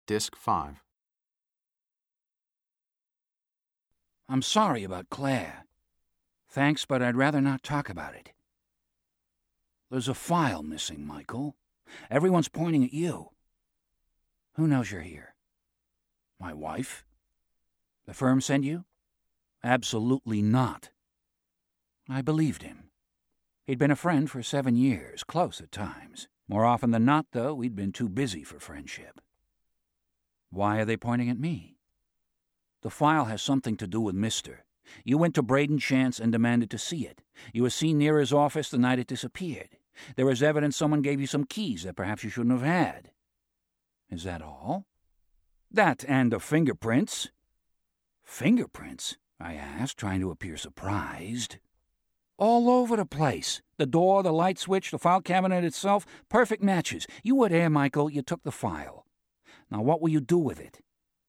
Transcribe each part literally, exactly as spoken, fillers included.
Disc five. I'm sorry about Claire. Thanks, but I'd rather not talk about it. There's a file missing, Michael. Everyone's pointing at you. Who knows you're here? My wife? The firm sent you? Absolutely not. I believed him. He'd been a friend for seven years, close at times. More often than not, though, we'd been too busy for friendship. Why are they pointing at me? The file has something to do with Mister. You went to Braden Chance and demanded to see it. You were seen near his office the night it disappeared. There was evidence someone gave you some keys that perhaps you shouldn't have had. Is that all? That and the fingerprints. Fingerprints? I asked, trying to appear surprised. All over the place. The door, the light switch, the file cabinet itself, perfect matches. You were there, Michael. You took the file. Now what will you do with it?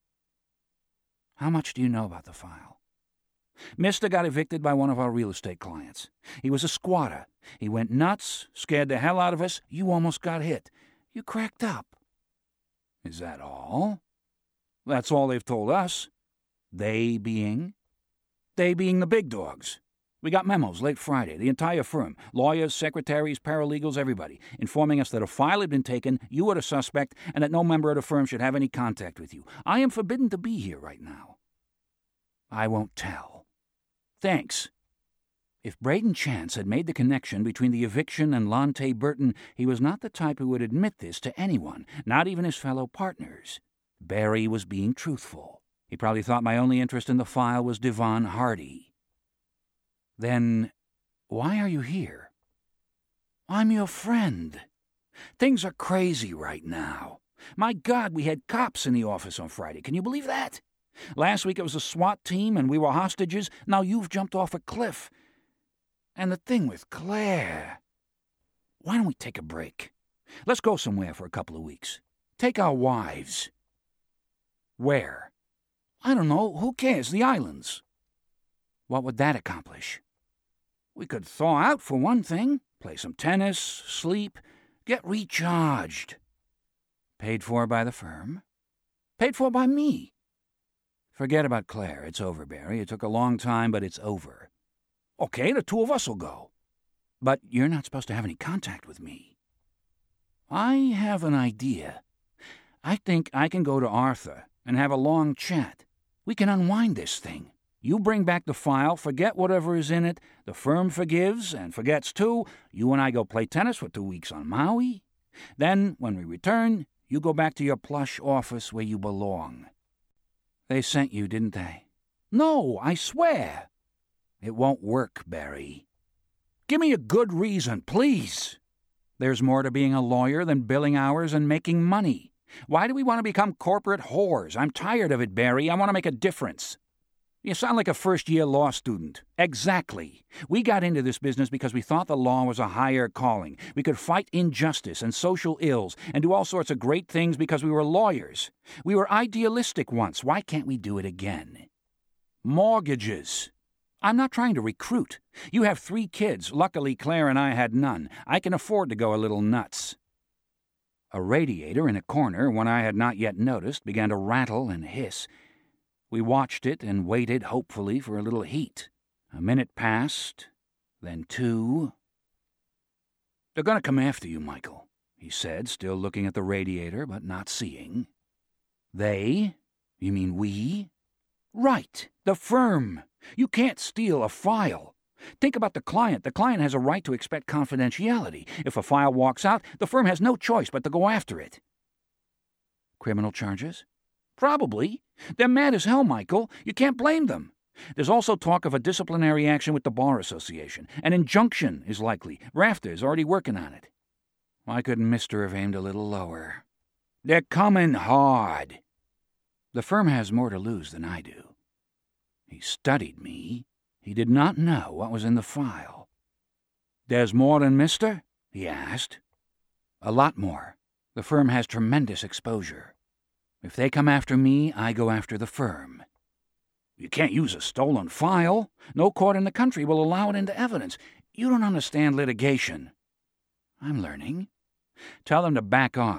How much do you know about the file? Mister got evicted by one of our real estate clients. He was a squatter. He went nuts, scared the hell out of us. You almost got hit. You cracked up. Is that all? That's all they've told us. They being? They being the big dogs. We got memos late Friday, the entire firm, lawyers, secretaries, paralegals, everybody, informing us that a file had been taken, you were the suspect, and that no member of the firm should have any contact with you. I am forbidden to be here right now. I won't tell. Thanks. If Braden Chance had made the connection between the eviction and Lonte Burton, he was not the type who would admit this to anyone, not even his fellow partners. Barry was being truthful. He probably thought my only interest in the file was Devon Hardy. Then, why are you here? I'm your friend. Things are crazy right now. My God, we had cops in the office on Friday. Can you believe that? Last week it was a SWAT team and we were hostages. Now you've jumped off a cliff. And the thing with Claire. Why don't we take a break? Let's go somewhere for a couple of weeks. Take our wives. Where? I don't know. Who cares? The islands. What would that accomplish? We could thaw out for one thing, play some tennis, sleep, get recharged. Paid for by the firm? Paid for by me. Forget about Claire. It's over, Barry. It took a long time, but it's over. Okay, the two of us will go. But you're not supposed to have any contact with me. I have an idea. I think I can go to Arthur and have a long chat. We can unwind this thing. You bring back the file, forget whatever is in it, the firm forgives and forgets too. You and I go play tennis for two weeks on Maui. Then, when we return, you go back to your plush office where you belong. They sent you, didn't they? No, I swear. It won't work, Barry. Give me a good reason, please. There's more to being a lawyer than billing hours and making money. Why do we want to become corporate whores? I'm tired of it, Barry. I want to make a difference. You sound like a first-year law student. Exactly. We got into this business because we thought the law was a higher calling. We could fight injustice and social ills and do all sorts of great things because we were lawyers. We were idealistic once. Why can't we do it again? Mortgages. I'm not trying to recruit. You have three kids. Luckily, Claire and I had none. I can afford to go a little nuts. A radiator in a corner, one I had not yet noticed, began to rattle and hiss. We watched it and waited hopefully for a little heat. A minute passed, then two. They're going to come after you, Michael, he said, still looking at the radiator but not seeing. They? You mean we? Right, the firm. You can't steal a file. Think about the client. The client has a right to expect confidentiality. If a file walks out, the firm has no choice but to go after it. Criminal charges? Probably. They're mad as hell, Michael. You can't blame them. There's also talk of a disciplinary action with the Bar Association. An injunction is likely. Rafter's already working on it. Why couldn't Mister have aimed a little lower? They're coming hard. The firm has more to lose than I do. He studied me. He did not know what was in the file. There's more than Mister? He asked. A lot more. The firm has tremendous exposure. If they come after me, I go after the firm. You can't use a stolen file. No court in the country will allow it into evidence. You don't understand litigation. I'm learning. Tell them to back off.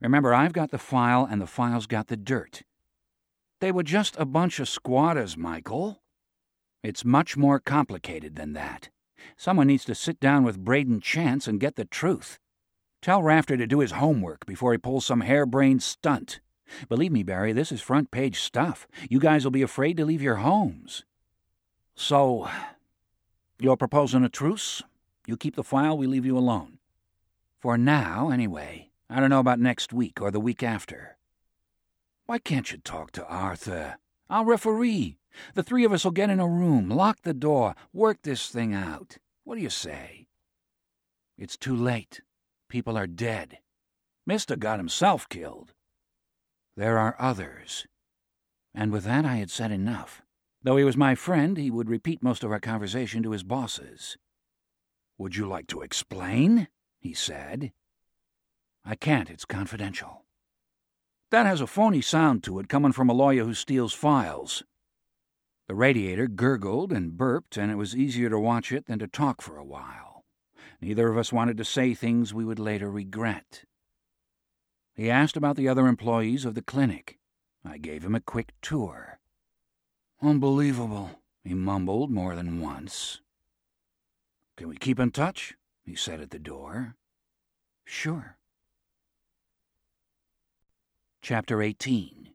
Remember, I've got the file and the file's got the dirt. They were just a bunch of squatters, Michael. It's much more complicated than that. Someone needs to sit down with Braden Chance and get the truth. Tell Rafter to do his homework before he pulls some harebrained stunt. Believe me, Barry, this is front-page stuff. You guys will be afraid to leave your homes. So, you're proposing a truce? You keep the file, we leave you alone. For now, anyway. I don't know about next week or the week after. Why can't you talk to Arthur? I'll referee. The three of us will get in a room, lock the door, work this thing out. What do you say? It's too late. People are dead. Mister got himself killed. There are others. And with that I had said enough. Though he was my friend, he would repeat most of our conversation to his bosses. Would you like to explain? He said. I can't, it's confidential. That has a phony sound to it coming from a lawyer who steals files. The radiator gurgled and burped, and it was easier to watch it than to talk for a while. Neither of us wanted to say things we would later regret. He asked about the other employees of the clinic. I gave him a quick tour. Unbelievable, he mumbled more than once. Can we keep in touch? He said at the door. Sure. Chapter eighteen.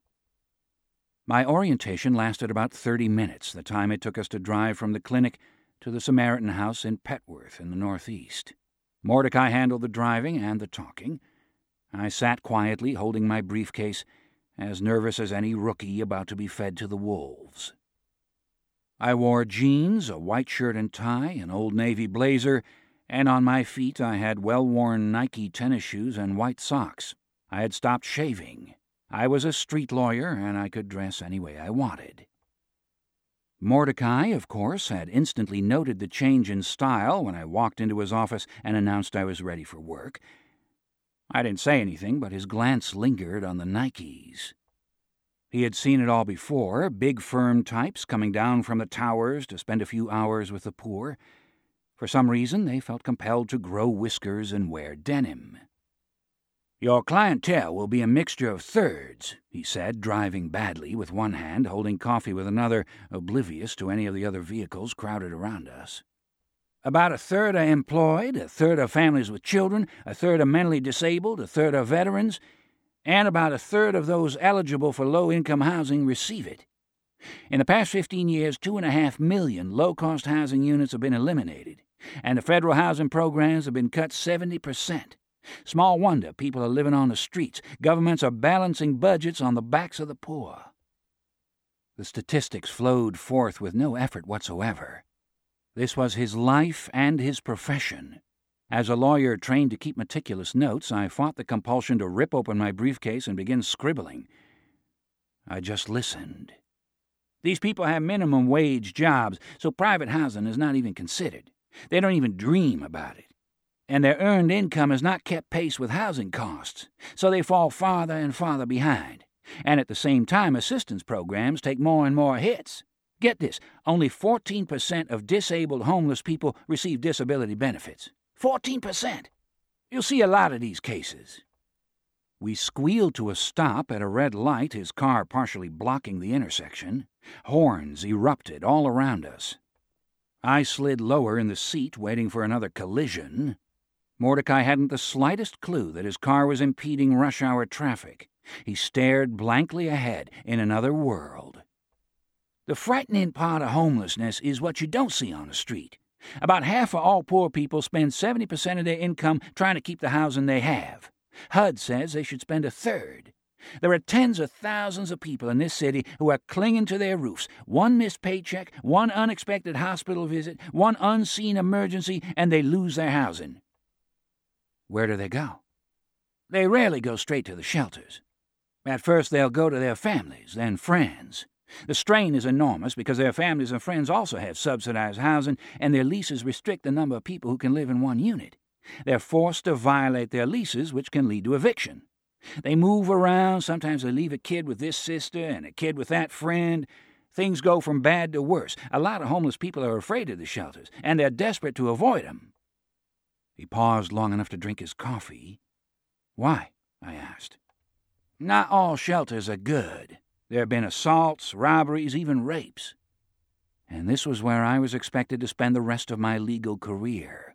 My orientation lasted about thirty minutes, the time it took us to drive from the clinic to the Samaritan House in Petworth in the northeast. Mordecai handled the driving and the talking. I sat quietly, holding my briefcase, as nervous as any rookie about to be fed to the wolves. I wore jeans, a white shirt and tie, an old navy blazer, and on my feet I had well-worn Nike tennis shoes and white socks. I had stopped shaving. I was a street lawyer, and I could dress any way I wanted. Mordecai, of course, had instantly noted the change in style when I walked into his office and announced I was ready for work. I didn't say anything, but his glance lingered on the Nikes. He had seen it all before, big firm types coming down from the towers to spend a few hours with the poor. For some reason, they felt compelled to grow whiskers and wear denim. Your clientele will be a mixture of thirds, he said, driving badly with one hand, holding coffee with another, oblivious to any of the other vehicles crowded around us. About a third are employed, a third are families with children, a third are mentally disabled, a third are veterans, and about a third of those eligible for low-income housing receive it. In the past fifteen years, two and a half million low-cost housing units have been eliminated, and the federal housing programs have been cut seventy percent. Small wonder people are living on the streets. Governments are balancing budgets on the backs of the poor. The statistics flowed forth with no effort whatsoever. This was his life and his profession. As a lawyer trained to keep meticulous notes, I fought the compulsion to rip open my briefcase and begin scribbling. I just listened. These people have minimum wage jobs, so private housing is not even considered. They don't even dream about it. And their earned income has not kept pace with housing costs, so they fall farther and farther behind. And at the same time, assistance programs take more and more hits. Get this, only fourteen percent of disabled homeless people receive disability benefits. fourteen percent! You'll see a lot of these cases. We squealed to a stop at a red light, his car partially blocking the intersection. Horns erupted all around us. I slid lower in the seat, waiting for another collision. Mordecai hadn't the slightest clue that his car was impeding rush-hour traffic. He stared blankly ahead in another world. The frightening part of homelessness is what you don't see on the street. About half of all poor people spend seventy percent of their income trying to keep the housing they have. H U D says they should spend a third. There are tens of thousands of people in this city who are clinging to their roofs. One missed paycheck, one unexpected hospital visit, one unseen emergency, and they lose their housing. Where do they go? They rarely go straight to the shelters. At first they'll go to their families, then friends. The strain is enormous because their families and friends also have subsidized housing, and their leases restrict the number of people who can live in one unit. They're forced to violate their leases, which can lead to eviction. They move around. Sometimes they leave a kid with this sister and a kid with that friend. Things go from bad to worse. A lot of homeless people are afraid of the shelters, and they're desperate to avoid them. He paused long enough to drink his coffee. Why? I asked. Not all shelters are good. There have been assaults, robberies, even rapes. And this was where I was expected to spend the rest of my legal career.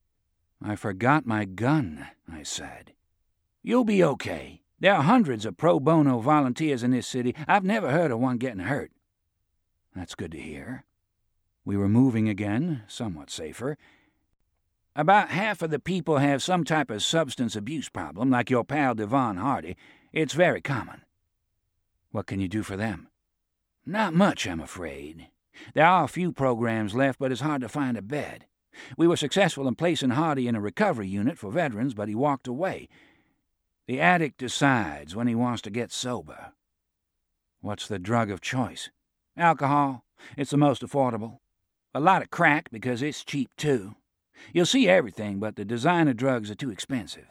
I forgot my gun, I said. You'll be okay. There are hundreds of pro bono volunteers in this city. I've never heard of one getting hurt. That's good to hear. We were moving again, somewhat safer. About half of the people have some type of substance abuse problem, like your pal Devon Hardy. It's very common. What can you do for them? Not much, I'm afraid. There are a few programs left, but it's hard to find a bed. We were successful in placing Hardy in a recovery unit for veterans, but he walked away. The addict decides when he wants to get sober. What's the drug of choice? Alcohol. It's the most affordable. A lot of crack, because it's cheap, too. You'll see everything, but the designer drugs are too expensive.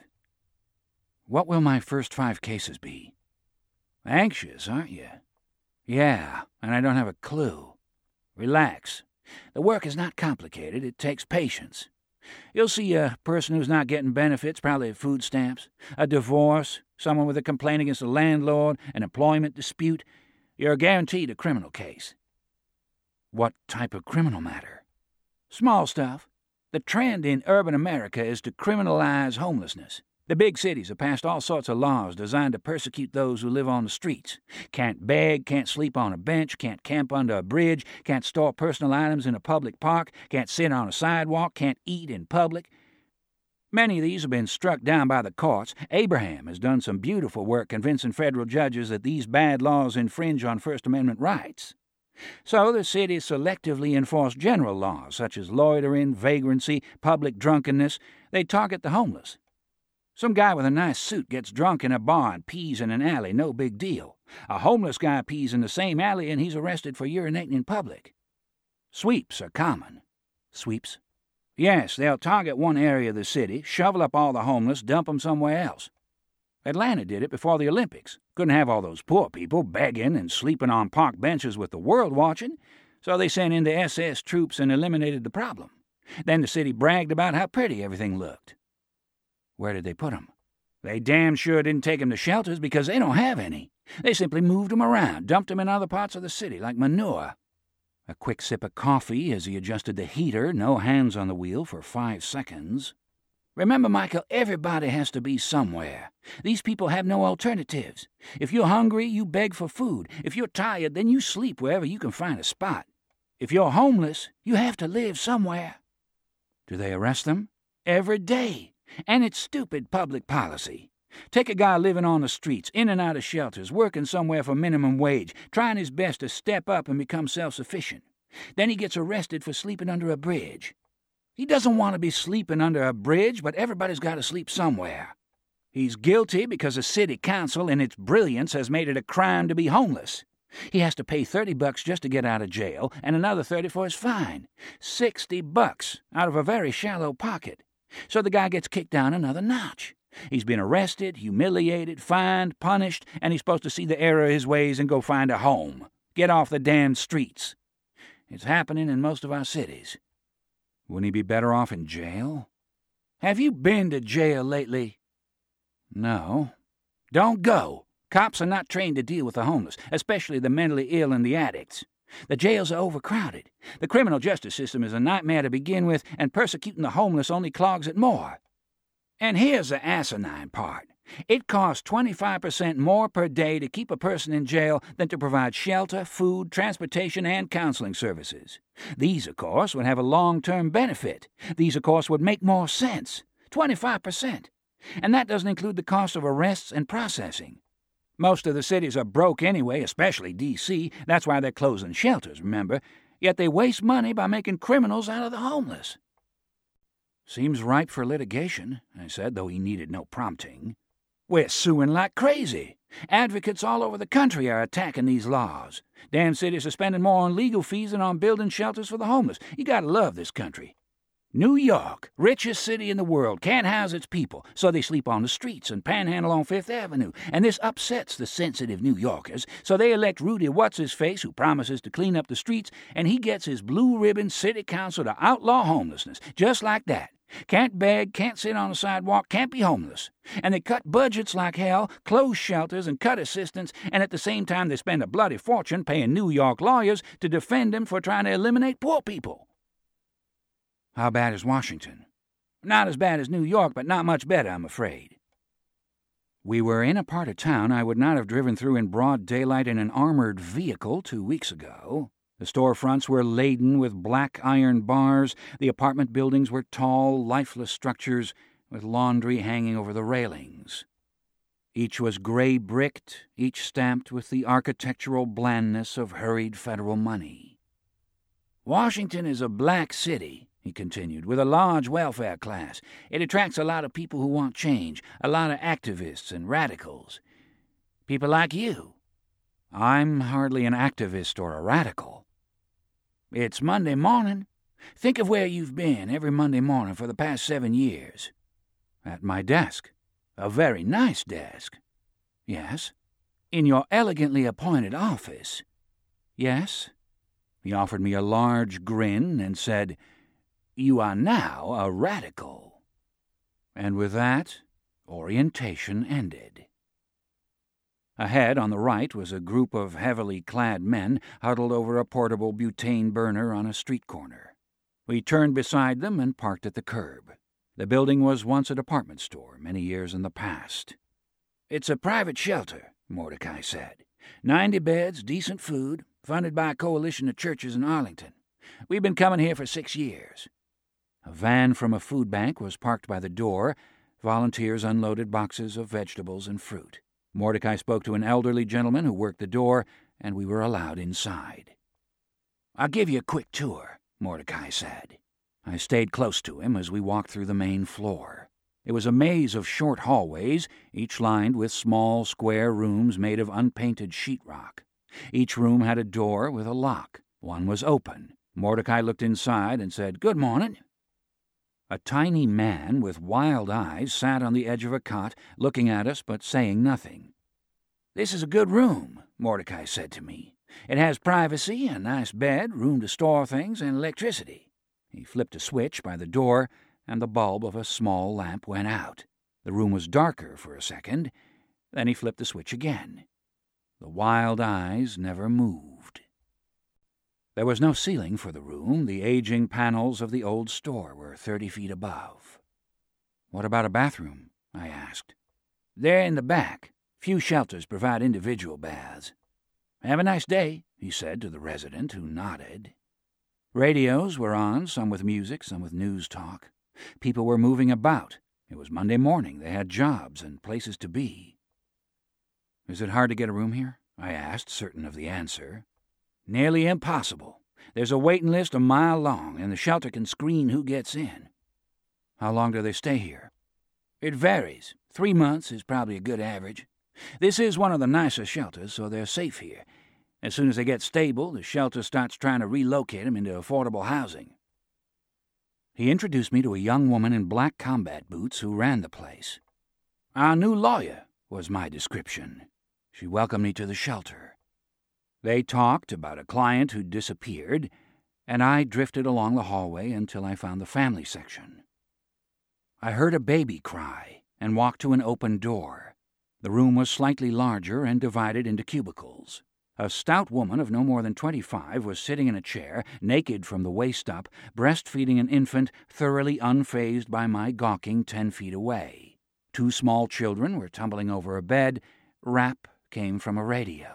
What will my first five cases be? Anxious, aren't you? Yeah, and I don't have a clue. Relax. The work is not complicated. It takes patience. You'll see a person who's not getting benefits, probably food stamps, a divorce, someone with a complaint against a landlord, an employment dispute. You're guaranteed a criminal case. What type of criminal matter? Small stuff. The trend in urban America is to criminalize homelessness. The big cities have passed all sorts of laws designed to persecute those who live on the streets. Can't beg, can't sleep on a bench, can't camp under a bridge, can't store personal items in a public park, can't sit on a sidewalk, can't eat in public. Many of these have been struck down by the courts. Abraham has done some beautiful work convincing federal judges that these bad laws infringe on First Amendment rights. So the cities selectively enforce general laws such as loitering, vagrancy, public drunkenness. They target the homeless. Some guy with a nice suit gets drunk in a bar and pees in an alley, no big deal. A homeless guy pees in the same alley and he's arrested for urinating in public. Sweeps are common. Sweeps? Yes, they'll target one area of the city, shovel up all the homeless, dump them somewhere else. Atlanta did it before the Olympics. Couldn't have all those poor people begging and sleeping on park benches with the world watching, so they sent in the S S troops and eliminated the problem. Then the city bragged about how pretty everything looked. Where did they put 'em? They damn sure didn't take 'em to shelters because they don't have any. They simply moved 'em around, dumped 'em in other parts of the city like manure. A quick sip of coffee as he adjusted the heater, no hands on the wheel for five seconds. Remember, Michael, everybody has to be somewhere. These people have no alternatives. If you're hungry, you beg for food. If you're tired, then you sleep wherever you can find a spot. If you're homeless, you have to live somewhere. Do they arrest them? Every day. And it's stupid public policy. Take a guy living on the streets, in and out of shelters, working somewhere for minimum wage, trying his best to step up and become self-sufficient. Then he gets arrested for sleeping under a bridge. He doesn't want to be sleeping under a bridge, but everybody's got to sleep somewhere. He's guilty because the city council, in its brilliance, has made it a crime to be homeless. He has to pay thirty bucks just to get out of jail, and another thirty for his fine. Sixty bucks out of a very shallow pocket. So the guy gets kicked down another notch. He's been arrested, humiliated, fined, punished, and he's supposed to see the error of his ways and go find a home. Get off the damn streets. It's happening in most of our cities. Wouldn't he be better off in jail? Have you been to jail lately? No. Don't go. Cops are not trained to deal with the homeless, especially the mentally ill and the addicts. The jails are overcrowded. The criminal justice system is a nightmare to begin with, and persecuting the homeless only clogs it more. And here's the asinine part. It costs twenty-five percent more per day to keep a person in jail than to provide shelter, food, transportation, and counseling services. These, of course, would have a long-term benefit. These, of course, would make more sense. twenty-five percent. And that doesn't include the cost of arrests and processing. Most of the cities are broke anyway, especially D C That's why they're closing shelters, remember? Yet they waste money by making criminals out of the homeless. Seems ripe for litigation, I said, though he needed no prompting. We're suing like crazy. Advocates all over the country are attacking these laws. Damn cities are spending more on legal fees than on building shelters for the homeless. You gotta love this country. New York, richest city in the world, can't house its people, so they sleep on the streets and panhandle on Fifth Avenue, and this upsets the sensitive New Yorkers, so they elect Rudy What's-His-Face, who promises to clean up the streets, and he gets his blue-ribbon city council to outlaw homelessness, just like that. Can't beg, can't sit on the sidewalk, can't be homeless. And they cut budgets like hell, close shelters, and cut assistance, and at the same time they spend a bloody fortune paying New York lawyers to defend them for trying to eliminate poor people. How bad is Washington? Not as bad as New York, but not much better, I'm afraid. We were in a part of town I would not have driven through in broad daylight in an armored vehicle two weeks ago. The storefronts were laden with black iron bars. The apartment buildings were tall, lifeless structures with laundry hanging over the railings. Each was gray-bricked, each stamped with the architectural blandness of hurried federal money. Washington is a black city, he continued, with a large welfare class. It attracts a lot of people who want change, a lot of activists and radicals. People like you. I'm hardly an activist or a radical. It's Monday morning. Think of where you've been every Monday morning for the past seven years. At my desk. A very nice desk. Yes. In your elegantly appointed office. Yes. He offered me a large grin and said, "You are now a radical." And with that, orientation ended. Ahead, on the right, was a group of heavily clad men huddled over a portable butane burner on a street corner. We turned beside them and parked at the curb. The building was once a department store, many years in the past. "It's a private shelter," Mordecai said. Ninety beds, decent food, funded by a coalition of churches in Arlington. We've been coming here for six years. A van from a food bank was parked by the door. Volunteers unloaded boxes of vegetables and fruit. Mordecai spoke to an elderly gentleman who worked the door, and we were allowed inside. "I'll give you a quick tour," Mordecai said. I stayed close to him as we walked through the main floor. It was a maze of short hallways, each lined with small, square rooms made of unpainted sheetrock. Each room had a door with a lock. One was open. Mordecai looked inside and said, "Good morning." A tiny man with wild eyes sat on the edge of a cot, looking at us but saying nothing. "This is a good room," Mordecai said to me. "It has privacy, a nice bed, room to store things, and electricity." He flipped a switch by the door, and the bulb of a small lamp went out. The room was darker for a second. Then he flipped the switch again. The wild eyes never moved. There was no ceiling for the room. The aging panels of the old store were thirty feet above. "What about a bathroom?" I asked. "They're in the back. Few shelters provide individual baths." "Have a nice day," he said to the resident, who nodded. Radios were on, some with music, some with news talk. People were moving about. It was Monday morning. They had jobs and places to be. "Is it hard to get a room here?" I asked, certain of the answer. "Nearly impossible. There's a waiting list a mile long, and the shelter can screen who gets in." "How long do they stay here?" "It varies. Three months is probably a good average. This is one of the nicer shelters, so they're safe here. As soon as they get stable, the shelter starts trying to relocate them into affordable housing." He introduced me to a young woman in black combat boots who ran the place. "Our new lawyer," was my description. She welcomed me to the shelter. They talked about a client who'd disappeared, and I drifted along the hallway until I found the family section. I heard a baby cry and walked to an open door. The room was slightly larger and divided into cubicles. A stout woman of no more than twenty-five was sitting in a chair, naked from the waist up, breastfeeding an infant thoroughly unfazed by my gawking ten feet away. Two small children were tumbling over a bed. Rap came from a radio.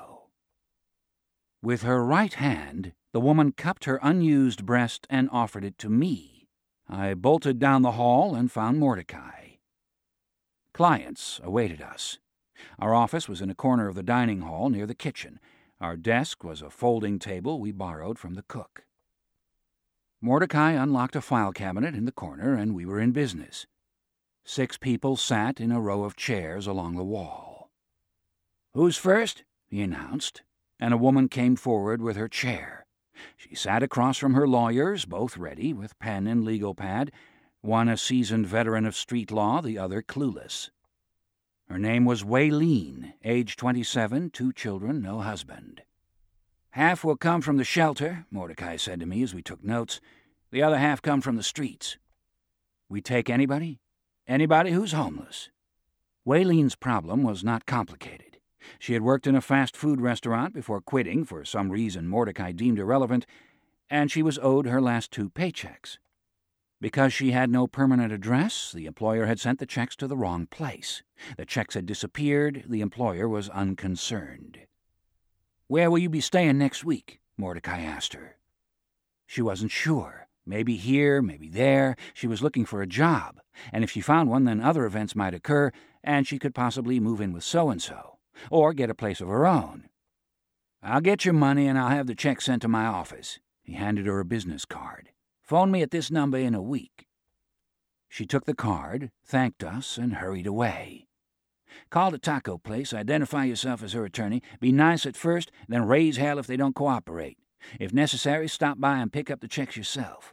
With her right hand, the woman cupped her unused breast and offered it to me. I bolted down the hall and found Mordecai. Clients awaited us. Our office was in a corner of the dining hall near the kitchen. Our desk was a folding table we borrowed from the cook. Mordecai unlocked a file cabinet in the corner, and we were in business. Six people sat in a row of chairs along the wall. "Who's first?" he announced, and a woman came forward with her chair. She sat across from her lawyers, both ready, with pen and legal pad, one a seasoned veteran of street law, the other clueless. Her name was Waylene, age twenty-seven, two children, no husband. "Half will come from the shelter," Mordecai said to me as we took notes. "The other half come from the streets." We take anybody? Anybody who's homeless. Wayleen's problem was not complicated. She had worked in a fast food restaurant before quitting for some reason Mordecai deemed irrelevant, and she was owed her last two paychecks. Because she had no permanent address, the employer had sent the checks to the wrong place. The checks had disappeared. The employer was unconcerned. "Where will you be staying next week?" Mordecai asked her. She wasn't sure. Maybe here, maybe there. She was looking for a job, and if she found one, then other events might occur, and she could possibly move in with so-and-so, or get a place of her own. "I'll get your money, and I'll have the check sent to my office." He handed her a business card. "Phone me at this number in a week." She took the card, thanked us, and hurried away. "Call the taco place, identify yourself as her attorney, be nice at first, then raise hell if they don't cooperate. If necessary, stop by and pick up the checks yourself."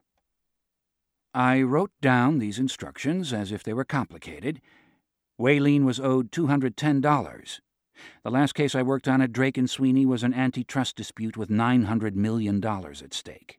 I wrote down these instructions as if they were complicated. Wayleen was owed two hundred ten dollars. The last case I worked on at Drake and Sweeney was an antitrust dispute with nine hundred million dollars at stake.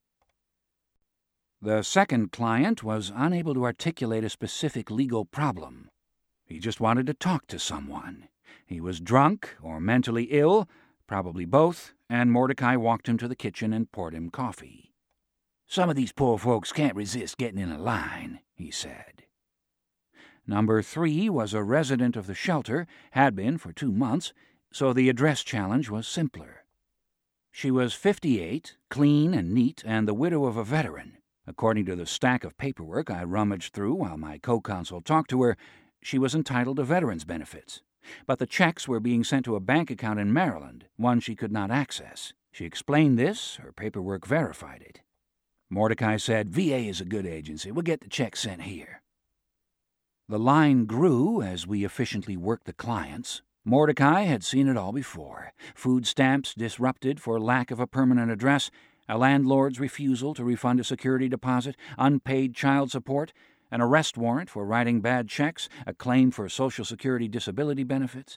The second client was unable to articulate a specific legal problem. He just wanted to talk to someone. He was drunk or mentally ill, probably both, and Mordecai walked him to the kitchen and poured him coffee. "Some of these poor folks can't resist getting in a line," he said. Number three was a resident of the shelter, had been for two months, so the address challenge was simpler. She was fifty-eight, clean and neat, and the widow of a veteran. According to the stack of paperwork I rummaged through while my co-counsel talked to her, she was entitled to veterans' benefits. But the checks were being sent to a bank account in Maryland, one she could not access. She explained this. Her paperwork verified it. Mordecai said, "V A is a good agency. We'll get the check sent here." The line grew as we efficiently worked the clients. Mordecai had seen it all before. Food stamps disrupted for lack of a permanent address, a landlord's refusal to refund a security deposit, unpaid child support, an arrest warrant for writing bad checks, a claim for Social Security disability benefits.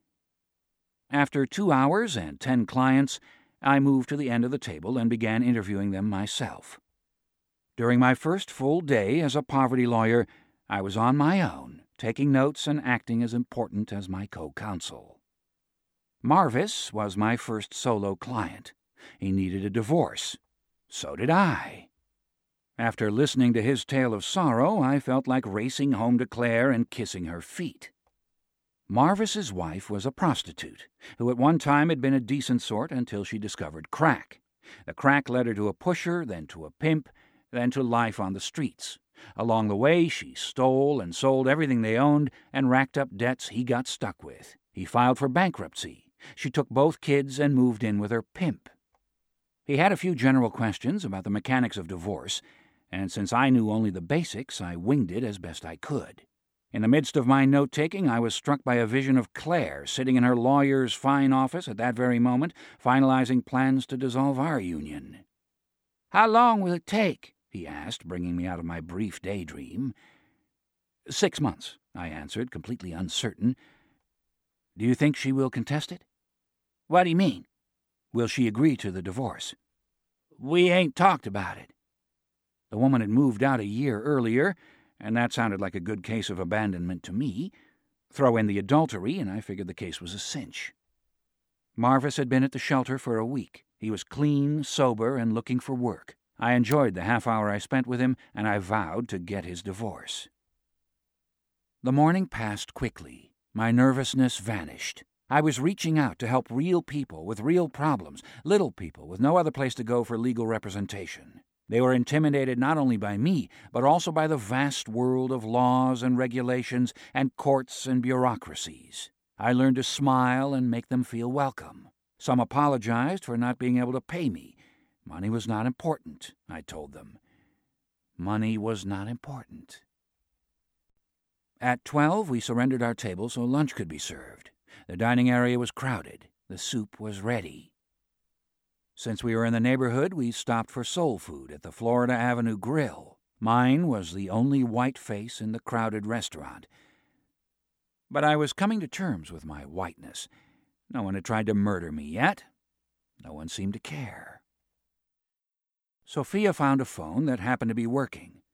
After two hours and ten clients, I moved to the end of the table and began interviewing them myself. During my first full day as a poverty lawyer, I was on my own, taking notes and acting as important as my co-counsel. Marvis was my first solo client. He needed a divorce. So did I. After listening to his tale of sorrow, I felt like racing home to Claire and kissing her feet. Marvis's wife was a prostitute, who at one time had been a decent sort until she discovered crack. The crack led her to a pusher, then to a pimp, then to life on the streets. Along the way, she stole and sold everything they owned and racked up debts he got stuck with. He filed for bankruptcy. She took both kids and moved in with her pimp. He had a few general questions about the mechanics of divorce, and since I knew only the basics, I winged it as best I could. In the midst of my note-taking, I was struck by a vision of Claire sitting in her lawyer's fine office at that very moment, finalizing plans to dissolve our union. "How long will it take?" he asked, bringing me out of my brief daydream. Six months, I answered, completely uncertain. "Do you think she will contest it?" "What do you mean?" "Will she agree to the divorce?" "We ain't talked about it." The woman had moved out a year earlier, and that sounded like a good case of abandonment to me. Throw in the adultery, and I figured the case was a cinch. Marvis had been at the shelter for a week. He was clean, sober, and looking for work. I enjoyed the half hour I spent with him, and I vowed to get his divorce. The morning passed quickly. My nervousness vanished. I was reaching out to help real people with real problems, little people with no other place to go for legal representation. They were intimidated not only by me, but also by the vast world of laws and regulations and courts and bureaucracies. I learned to smile and make them feel welcome. Some apologized for not being able to pay me. Money was not important, I told them. Money was not important. At twelve, we surrendered our table so lunch could be served. The dining area was crowded. The soup was ready. Since we were in the neighborhood, we stopped for soul food at the Florida Avenue Grill. Mine was the only white face in the crowded restaurant. But I was coming to terms with my whiteness. No one had tried to murder me yet. No one seemed to care. Sophia found a phone that happened to be working.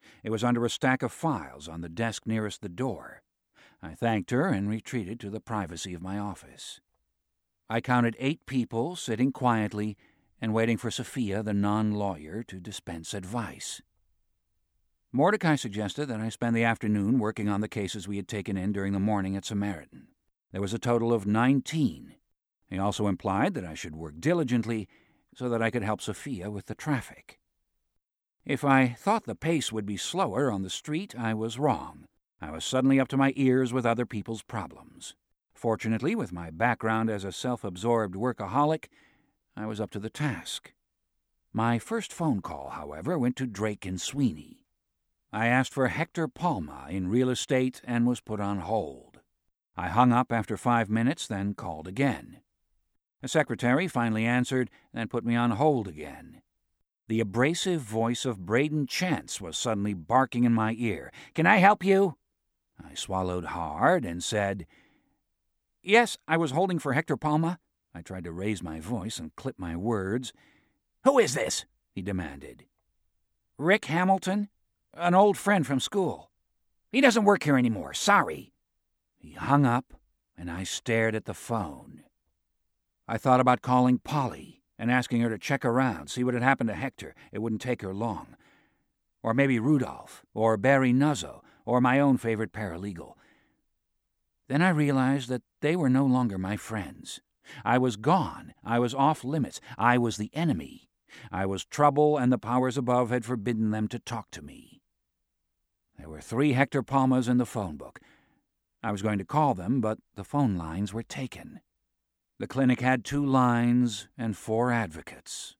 It was under a stack of files on the desk nearest the door. I thanked her and retreated to the privacy of my office. I counted eight people sitting quietly and waiting for Sophia, the non-lawyer, to dispense advice. Mordecai suggested that I spend the afternoon working on the cases we had taken in during the morning at Samaritan. There was a total of nineteen. He also implied that I should work diligently so that I could help Sophia with the traffic. If I thought the pace would be slower on the street, I was wrong. I was suddenly up to my ears with other people's problems. Fortunately, with my background as a self-absorbed workaholic, I was up to the task. My first phone call, however, went to Drake and Sweeney. I asked for Hector Palma in real estate and was put on hold. I hung up after five minutes, then called again. The secretary finally answered, then put me on hold again. The abrasive voice of Braden Chance was suddenly barking in my ear. "Can I help you?" I swallowed hard and said, "Yes, I was holding for Hector Palma." I tried to raise my voice and clip my words. "Who is this?" he demanded. "Rick Hamilton, an old friend from school. He doesn't work here anymore, sorry." He hung up, and I stared at the phone. I thought about calling Polly and asking her to check around, see what had happened to Hector. It wouldn't take her long. Or maybe Rudolph, or Barry Nuzzo, or my own favorite paralegal. Then I realized that they were no longer my friends. I was gone. I was off limits. I was the enemy. I was trouble, and the powers above had forbidden them to talk to me. There were three Hector Palmas in the phone book. I was going to call them, but the phone lines were taken. The clinic had two lines and four advocates.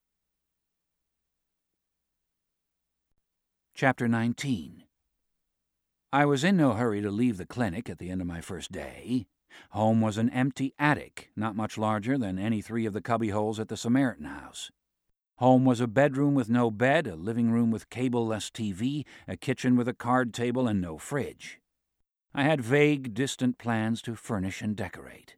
Chapter nineteen. I was in no hurry to leave the clinic at the end of my first day. Home was an empty attic, not much larger than any three of the cubbyholes at the Samaritan house. Home was a bedroom with no bed, a living room with cable-less T V, a kitchen with a card table and no fridge. I had vague, distant plans to furnish and decorate.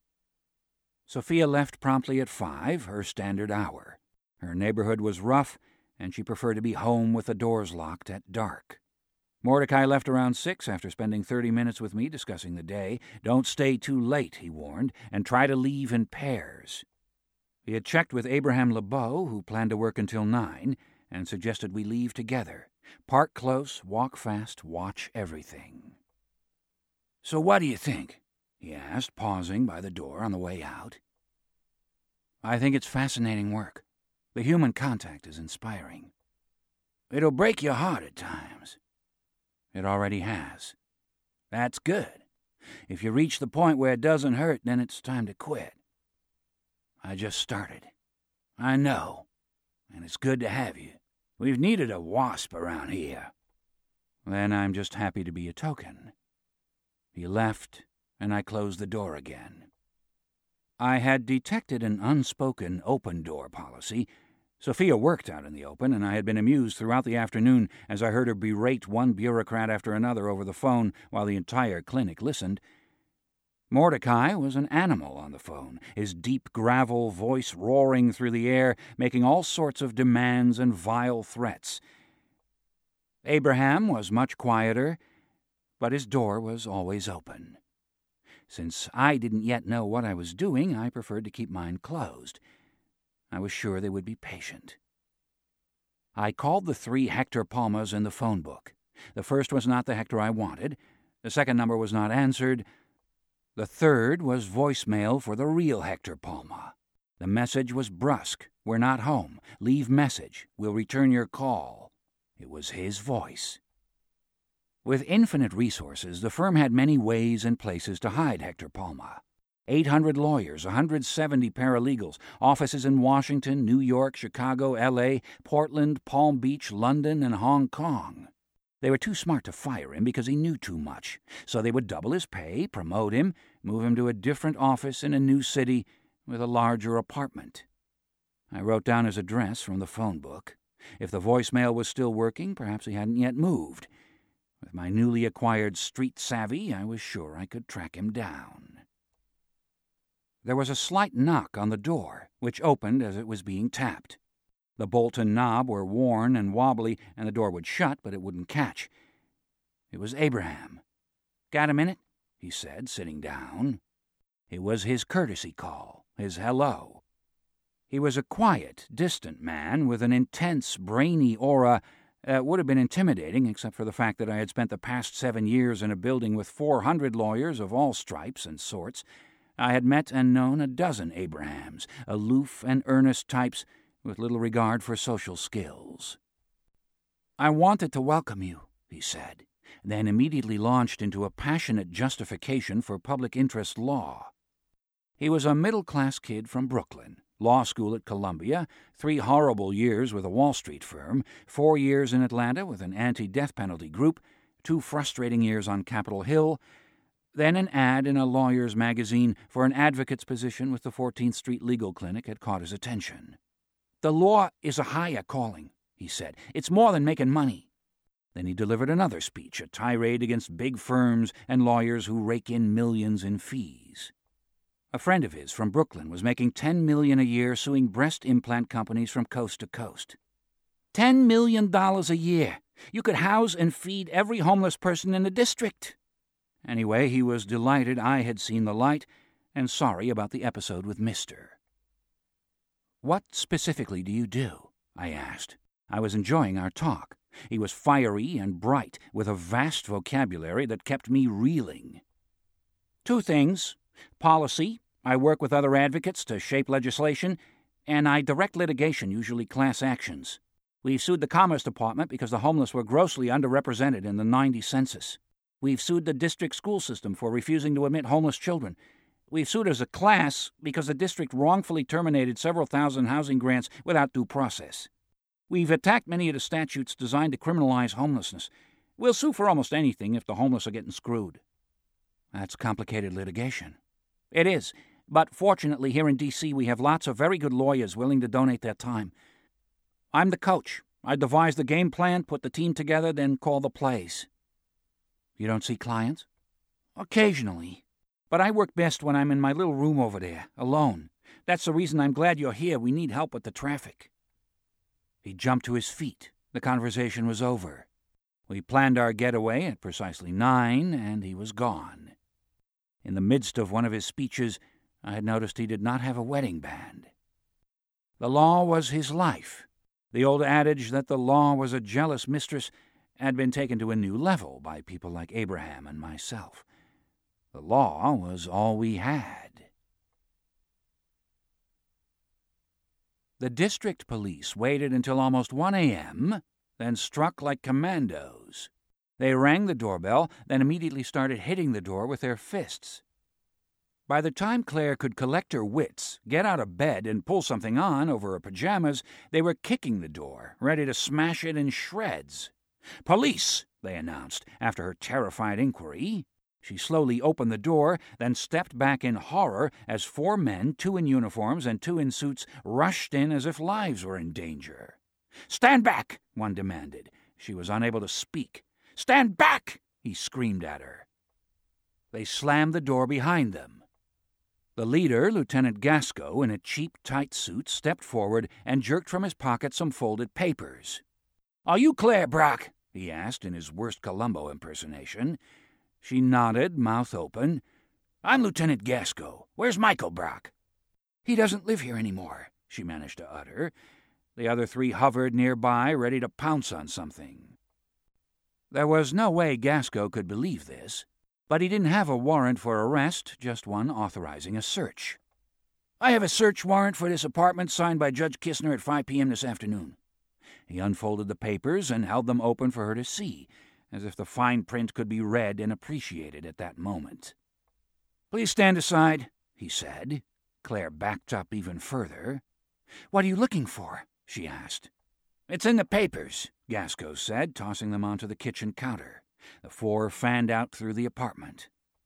Sophia left promptly at five, her standard hour. Her neighborhood was rough, and she preferred to be home with the doors locked at dark. Mordecai left around six after spending thirty minutes with me discussing the day. "Don't stay too late," he warned, "and try to leave in pairs." He had checked with Abraham LeBeau, who planned to work until nine, and suggested we leave together. Park close, walk fast, watch everything. "So what do you think?" he asked, pausing by the door on the way out. "I think it's fascinating work. The human contact is inspiring. It'll break your heart at times." "It already has." "That's good. If you reach the point where it doesn't hurt, then it's time to quit." "I just started." "I know, and it's good to have you. We've needed a wasp around here." "Then I'm just happy to be a token." He left, and I closed the door again. I had detected an unspoken open-door policy. Sophia worked out in the open, and I had been amused throughout the afternoon as I heard her berate one bureaucrat after another over the phone while the entire clinic listened. Mordecai was an animal on the phone, his deep gravel voice roaring through the air, making all sorts of demands and vile threats. Abraham was much quieter, but his door was always open. Since I didn't yet know what I was doing, I preferred to keep mine closed. I was sure they would be patient. I called the three Hector Palmas in the phone book. The first was not the Hector I wanted. The second number was not answered. The third was voicemail for the real Hector Palma. The message was brusque. "We're not home. Leave message. We'll return your call." It was his voice. With infinite resources, the firm had many ways and places to hide Hector Palma. eight hundred lawyers, one hundred seventy paralegals, offices in Washington, New York, Chicago, L A, Portland, Palm Beach, London, and Hong Kong. They were too smart to fire him because he knew too much, so they would double his pay, promote him, move him to a different office in a new city with a larger apartment. I wrote down his address from the phone book. If the voicemail was still working, perhaps he hadn't yet moved. With my newly acquired street savvy, I was sure I could track him down. There was a slight knock on the door, which opened as it was being tapped. The bolt and knob were worn and wobbly, and the door would shut, but it wouldn't catch. It was Abraham. "Got a minute?" he said, sitting down. It was his courtesy call, his hello. He was a quiet, distant man with an intense, brainy aura that would have been intimidating except for the fact that I had spent the past seven years in a building with four hundred lawyers of all stripes and sorts. I had met and known a dozen Abrahams, aloof and earnest types with little regard for social skills. "I wanted to welcome you," he said, then immediately launched into a passionate justification for public interest law. He was a middle-class kid from Brooklyn, law school at Columbia, three horrible years with a Wall Street firm, four years in Atlanta with an anti-death penalty group, two frustrating years on Capitol Hill, then an ad in a lawyer's magazine for an advocate's position with the fourteenth Street Legal Clinic had caught his attention. "The law is a higher calling," he said. "It's more than making money." Then he delivered another speech, a tirade against big firms and lawyers who rake in millions in fees. A friend of his from Brooklyn was making ten million dollars a year suing breast implant companies from coast to coast. Ten million dollars a year! You could house and feed every homeless person in the district! Anyway, he was delighted I had seen the light and sorry about the episode with Mister "What specifically do you do?" I asked. I was enjoying our talk. He was fiery and bright, with a vast vocabulary that kept me reeling. "Two things. Policy. I work with other advocates to shape legislation, and I direct litigation, usually class actions. We've sued the Commerce Department because the homeless were grossly underrepresented in the ninety census. We've sued the district school system for refusing to admit homeless children. We've sued as a class because the district wrongfully terminated several thousand housing grants without due process. We've attacked many of the statutes designed to criminalize homelessness. We'll sue for almost anything if the homeless are getting screwed." "That's complicated litigation." "It is, but fortunately here in D C we have lots of very good lawyers willing to donate their time. I'm the coach. I devise the game plan, put the team together, then call the plays." "You don't see clients?" "Occasionally. But I work best when I'm in my little room over there, alone. That's the reason I'm glad you're here. We need help with the traffic." He jumped to his feet. The conversation was over. We planned our getaway at precisely nine, and he was gone. In the midst of one of his speeches, I had noticed he did not have a wedding band. The law was his life. The old adage that the law was a jealous mistress had been taken to a new level by people like Abraham and myself. The law was all we had. The district police waited until almost one a.m., then struck like commandos. They rang the doorbell, then immediately started hitting the door with their fists. By the time Claire could collect her wits, get out of bed, and pull something on over her pajamas, they were kicking the door, ready to smash it in shreds. "Police!" they announced, after her terrified inquiry. She slowly opened the door, then stepped back in horror as four men, two in uniforms and two in suits, rushed in as if lives were in danger. "Stand back!" one demanded. She was unable to speak. "Stand back!" he screamed at her. They slammed the door behind them. The leader, Lieutenant Gasco, in a cheap, tight suit, stepped forward and jerked from his pocket some folded papers. "Are you Claire Brock?" he asked in his worst Columbo impersonation. She nodded, mouth open. "I'm Lieutenant Gasco. Where's Michael Brock?" "He doesn't live here anymore," she managed to utter. The other three hovered nearby, ready to pounce on something. There was no way Gasco could believe this, but he didn't have a warrant for arrest, just one authorizing a search. "I have a search warrant for this apartment signed by Judge Kistner at five p.m. this afternoon." He unfolded the papers and held them open for her to see, as if the fine print could be read and appreciated at that moment. "Please stand aside," he said. Claire backed up even further. "What are you looking for?" she asked. "It's in the papers," Gasco said, tossing them onto the kitchen counter. The four fanned out through the apartment.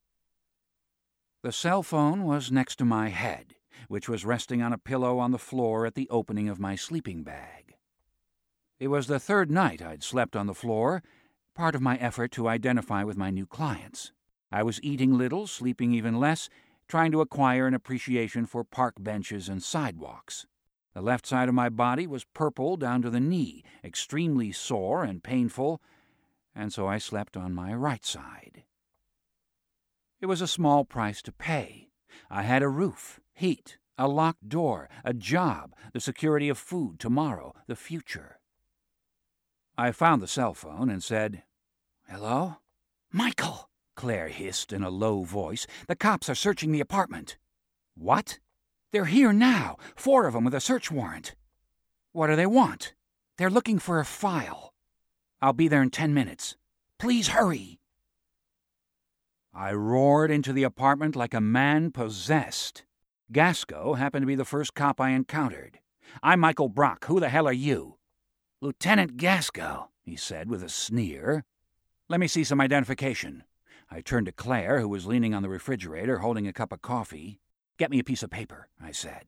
The cell phone was next to my head, which was resting on a pillow on the floor at the opening of my sleeping bag. It was the third night I'd slept on the floor, part of my effort to identify with my new clients. I was eating little, sleeping even less, trying to acquire an appreciation for park benches and sidewalks. The left side of my body was purple down to the knee, extremely sore and painful, and so I slept on my right side. It was a small price to pay. I had a roof, heat, a locked door, a job, the security of food tomorrow, the future. I found the cell phone and said, "Hello?" "Michael," Claire hissed in a low voice, "the cops are searching the apartment." "What?" "They're here now, four of them with a search warrant." "What do they want?" "They're looking for a file." "I'll be there in ten minutes. Please hurry." I roared into the apartment like a man possessed. Gasco happened to be the first cop I encountered. "I'm Michael Brock. Who the hell are you?" "Lieutenant Gasco," he said with a sneer. "Let me see some identification." I turned to Claire, who was leaning on the refrigerator holding a cup of coffee. "Get me a piece of paper," I said.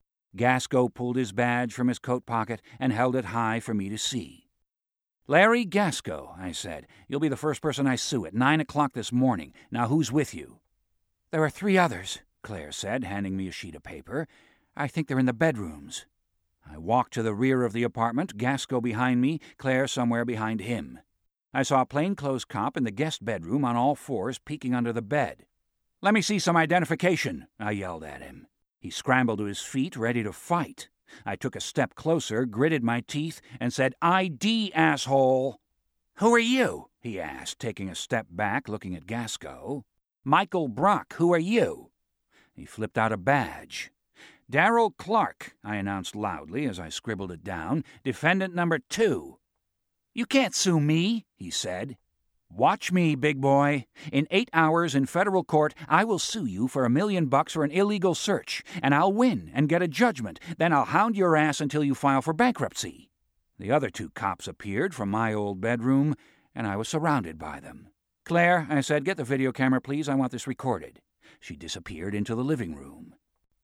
Gasco pulled his badge from his coat pocket and held it high for me to see. "Larry Gasco," I said. "You'll be the first person I sue at nine o'clock this morning. Now who's with you?" "There are three others," Claire said, handing me a sheet of paper. "I think they're in the bedrooms." I walked to the rear of the apartment, Gasco behind me, Claire somewhere behind him. I saw a plainclothes cop in the guest bedroom on all fours peeking under the bed. "Let me see some identification," I yelled at him. He scrambled to his feet, ready to fight. I took a step closer, gritted my teeth, and said, "I D, asshole!" "Who are you?" he asked, taking a step back, looking at Gasco. "Michael Brock, who are you?" He flipped out a badge. "Darrell Clark," I announced loudly as I scribbled it down. "Defendant number two." "You can't sue me," he said. "Watch me, big boy. In eight hours in federal court, I will sue you for a million bucks for an illegal search, and I'll win and get a judgment. Then I'll hound your ass until you file for bankruptcy." The other two cops appeared from my old bedroom, and I was surrounded by them. "Claire," I said, "get the video camera, please. I want this recorded." She disappeared into the living room.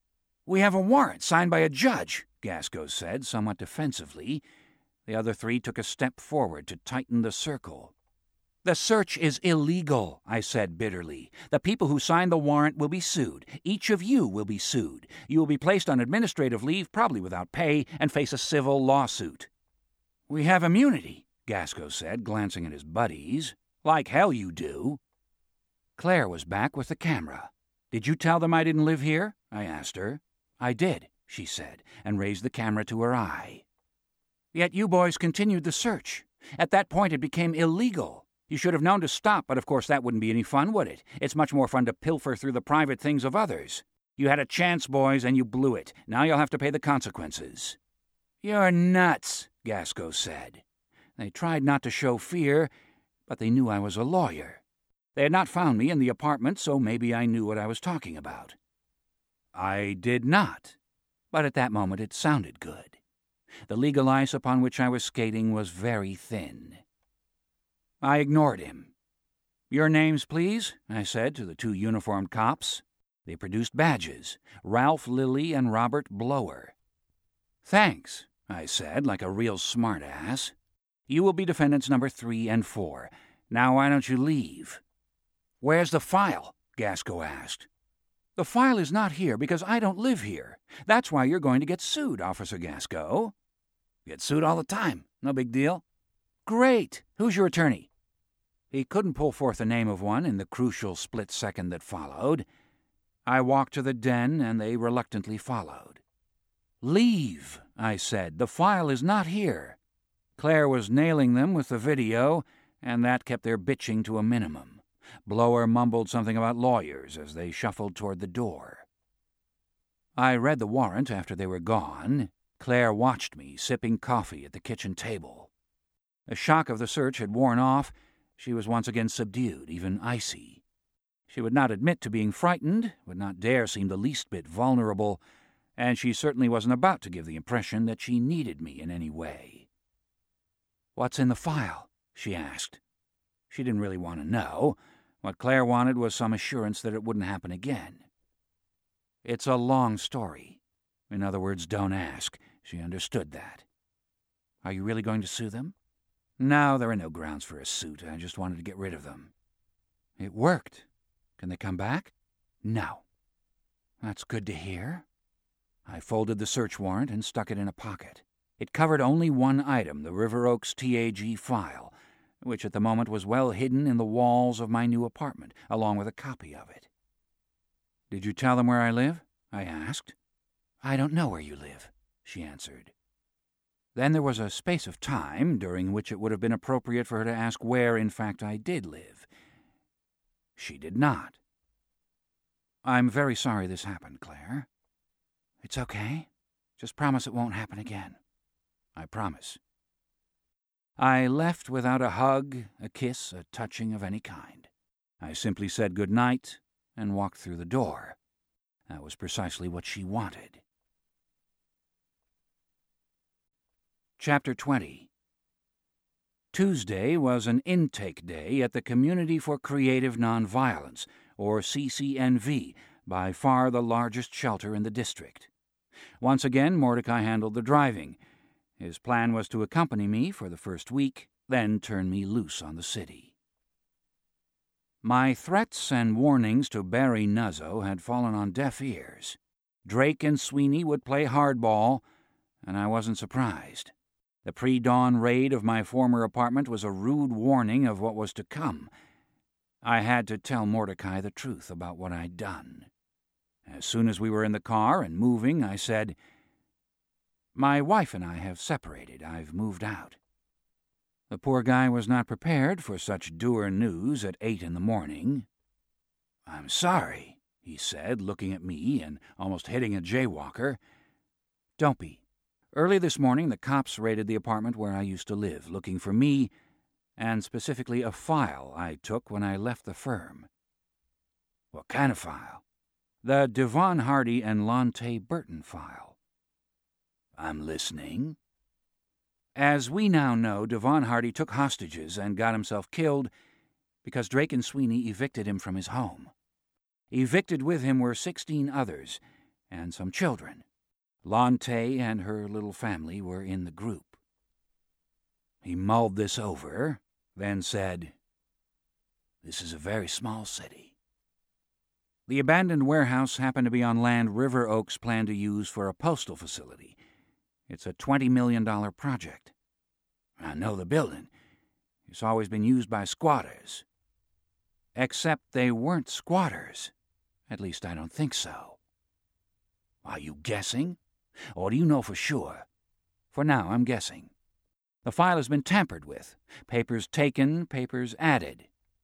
"We have a warrant signed by a judge," Gasco said, somewhat defensively. The other three took a step forward to tighten the circle. "The search is illegal," I said bitterly. "The people who signed the warrant will be sued. Each of you will be sued. You will be placed on administrative leave, probably without pay, and face a civil lawsuit." "We have immunity," Gasco said, glancing at his buddies. "Like hell you do." Claire was back with the camera. "Did you tell them I didn't live here?" I asked her. "I did," she said, and raised the camera to her eye. "Yet you boys continued the search. At that point it became illegal. You should have known to stop, but of course that wouldn't be any fun, would it? It's much more fun to pilfer through the private things of others. You had a chance, boys, and you blew it. Now you'll have to pay the consequences." "You're nuts," Gasco said. They tried not to show fear, but they knew I was a lawyer. They had not found me in the apartment, so maybe I knew what I was talking about. I did not, but at that moment it sounded good. The legal ice upon which I was skating was very thin. I ignored him. "Your names, please," I said to the two uniformed cops. They produced badges, Ralph Lilly and Robert Blower. "Thanks," I said, like a real smartass. "You will be defendants number three and four. Now why don't you leave?" "Where's the file?" Gasco asked. "The file is not here because I don't live here. That's why you're going to get sued, Officer Gasco." "Get sued all the time. No big deal." "Great. Who's your attorney?" He couldn't pull forth the name of one in the crucial split second that followed. I walked to the den, and they reluctantly followed. "Leave," I said. "The file is not here." Claire was nailing them with the video, and that kept their bitching to a minimum. Blower mumbled something about lawyers as they shuffled toward the door. I read the warrant after they were gone. Claire watched me, sipping coffee at the kitchen table. The shock of the search had worn off. She was once again subdued, even icy. She would not admit to being frightened, would not dare seem the least bit vulnerable, and she certainly wasn't about to give the impression that she needed me in any way. "What's in the file?" she asked. She didn't really want to know. What Claire wanted was some assurance that it wouldn't happen again. "It's a long story. In other words, don't ask." She understood that. "Are you really going to sue them?" "No, there are no grounds for a suit. I just wanted to get rid of them." "It worked. Can they come back?" "No." "That's good to hear." I folded the search warrant and stuck it in a pocket. It covered only one item, the River Oaks T A G file, which at the moment was well hidden in the walls of my new apartment, along with a copy of it. "Did you tell them where I live?" I asked. "I don't know where you live," she answered. Then there was a space of time during which it would have been appropriate for her to ask where, in fact, I did live. She did not. "I'm very sorry this happened, Claire." "It's okay. Just promise it won't happen again." "I promise." I left without a hug, a kiss, a touching of any kind. I simply said good night and walked through the door. That was precisely what she wanted. Chapter twenty. Tuesday was an intake day at the Community for Creative Nonviolence, or C C N V, by far the largest shelter in the district. Once again, Mordecai handled the driving. His plan was to accompany me for the first week, then turn me loose on the city. My threats and warnings to Barry Nuzzo had fallen on deaf ears. Drake and Sweeney would play hardball, and I wasn't surprised. The pre-dawn raid of my former apartment was a rude warning of what was to come. I had to tell Mordecai the truth about what I'd done. As soon as we were in the car and moving, I said, "My wife and I have separated. I've moved out." The poor guy was not prepared for such dour news at eight in the morning. "I'm sorry," he said, looking at me and almost hitting a jaywalker. "Don't be. Early this morning, the cops raided the apartment where I used to live, looking for me, and specifically a file I took when I left the firm." "What kind of file?" "The Devon Hardy and Lonte Burton file." "I'm listening." As we now know, Devon Hardy took hostages and got himself killed because Drake and Sweeney evicted him from his home. Evicted with him were sixteen others and some children. Lonte and her little family were in the group. He mulled this over, then said, "This is a very small city." The abandoned warehouse happened to be on land River Oaks planned to use for a postal facility. It's a twenty million dollars project. "I know the building. It's always been used by squatters." "Except they weren't squatters. At least I don't think so." "Are you guessing? Or do you know for sure?" "For now, I'm guessing. The file has been tampered with. Papers taken, papers added.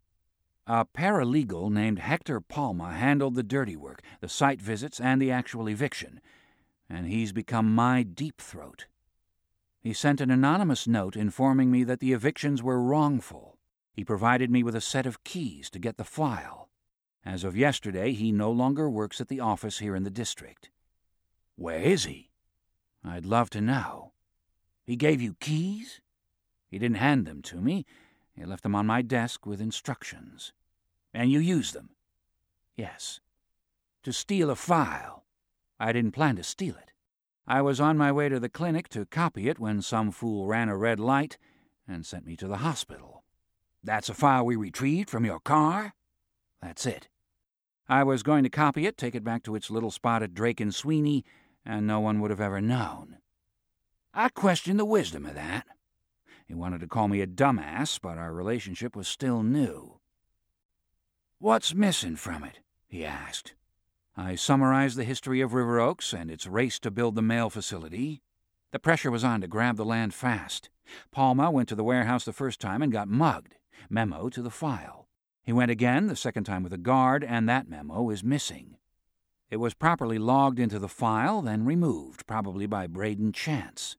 A paralegal named Hector Palma handled the dirty work, the site visits, and the actual eviction, and he's become my deep throat. He sent an anonymous note informing me that the evictions were wrongful. He provided me with a set of keys to get the file. As of yesterday, he no longer works at the office here in the district." "Where is he?" "I'd love to know." "He gave you keys?" "He didn't hand them to me. He left them on my desk with instructions." "And you used them?" "Yes." "To steal a file?" "I didn't plan to steal it. I was on my way to the clinic to copy it when some fool ran a red light and sent me to the hospital." "That's a file we retrieved from your car?" "That's it. I was going to copy it, take it back to its little spot at Drake and Sweeney, and no one would have ever known." "I question the wisdom of that." He wanted to call me a dumbass, but our relationship was still new. "What's missing from it?" he asked. I summarized the history of River Oaks and its race to build the mail facility. The pressure was on to grab the land fast. Palma went to the warehouse the first time and got mugged. Memo to the file. He went again, the second time with a guard, and that memo is missing. It was properly logged into the file, then removed, probably by Braden Chance.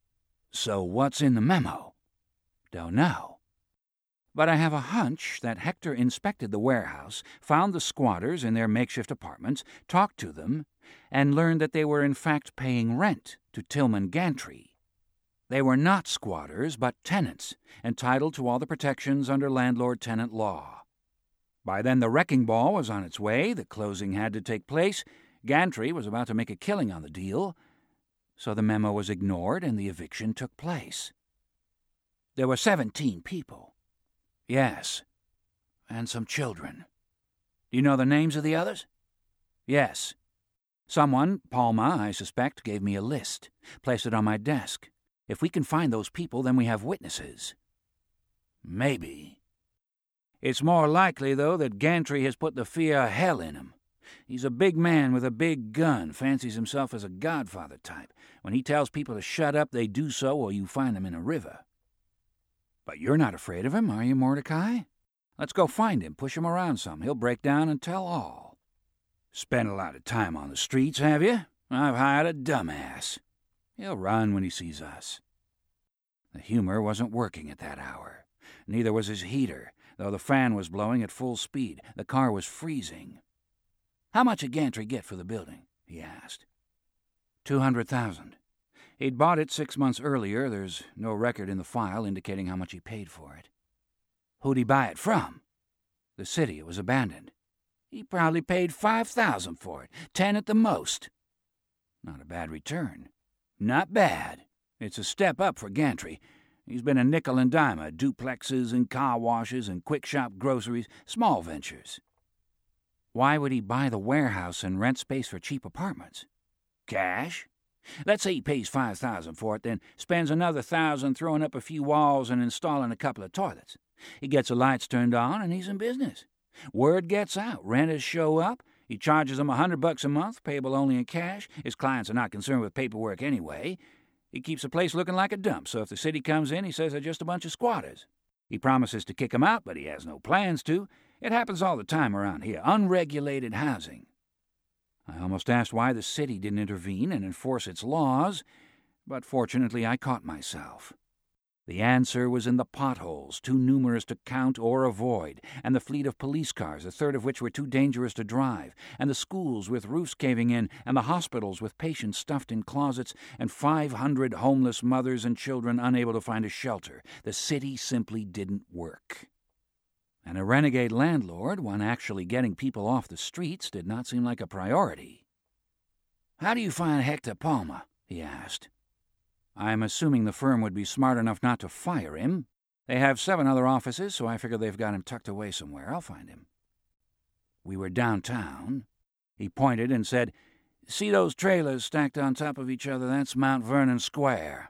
"So what's in the memo?" "Don't know. But I have a hunch that Hector inspected the warehouse, found the squatters in their makeshift apartments, talked to them, and learned that they were in fact paying rent to Tillman Gantry. They were not squatters, but tenants, entitled to all the protections under landlord-tenant law. By then the wrecking ball was on its way, the closing had to take place, Gantry was about to make a killing on the deal, so the memo was ignored and the eviction took place. There were seventeen people. "Yes, and some children." "Do you know the names of the others?" "Yes. Someone, Palma, I suspect, gave me a list, placed it on my desk. If we can find those people, then we have witnesses. Maybe. It's more likely, though, that Gantry has put the fear of hell in him. He's a big man with a big gun, fancies himself as a godfather type. When he tells people to shut up, they do so, or you find them in a river. But you're not afraid of him, are you, Mordecai? Let's go find him, push him around some. He'll break down and tell all. Spent a lot of time on the streets, have you? I've hired a dumbass. He'll run when he sees us. The humor wasn't working at that hour. Neither was his heater, though the fan was blowing at full speed. The car was freezing. How much did Gantry get for the building? He asked. Two hundred thousand. He'd bought it six months earlier. There's no record in the file indicating how much he paid for it. Who'd he buy it from? The city. It was abandoned. He probably paid five thousand for it, ten at the most. Not a bad return. Not bad. It's a step up for Gantry. He's been a nickel and dimer, duplexes and car washes and quick shop groceries, small ventures. Why would he buy the warehouse and rent space for cheap apartments? Cash? Let's say he pays five thousand for it, then spends another thousand throwing up a few walls and installing a couple of toilets. He gets the lights turned on, and he's in business. Word gets out. Renters show up. He charges them a hundred bucks a month, payable only in cash. His clients are not concerned with paperwork anyway. He keeps the place looking like a dump, so if the city comes in, he says they're just a bunch of squatters. He promises to kick them out, but he has no plans to. It happens all the time around here. Unregulated housing. I almost asked why the city didn't intervene and enforce its laws, but fortunately I caught myself. The answer was in the potholes, too numerous to count or avoid, and the fleet of police cars, a third of which were too dangerous to drive, and the schools with roofs caving in, and the hospitals with patients stuffed in closets, and five hundred homeless mothers and children unable to find a shelter. The city simply didn't work. And a renegade landlord, one actually getting people off the streets, did not seem like a priority. "How do you find Hector Palma?" he asked. I'm assuming the firm would be smart enough not to fire him. They have seven other offices, so I figure they've got him tucked away somewhere. I'll find him. We were downtown. He pointed and said, "See those trailers stacked on top of each other? That's Mount Vernon Square."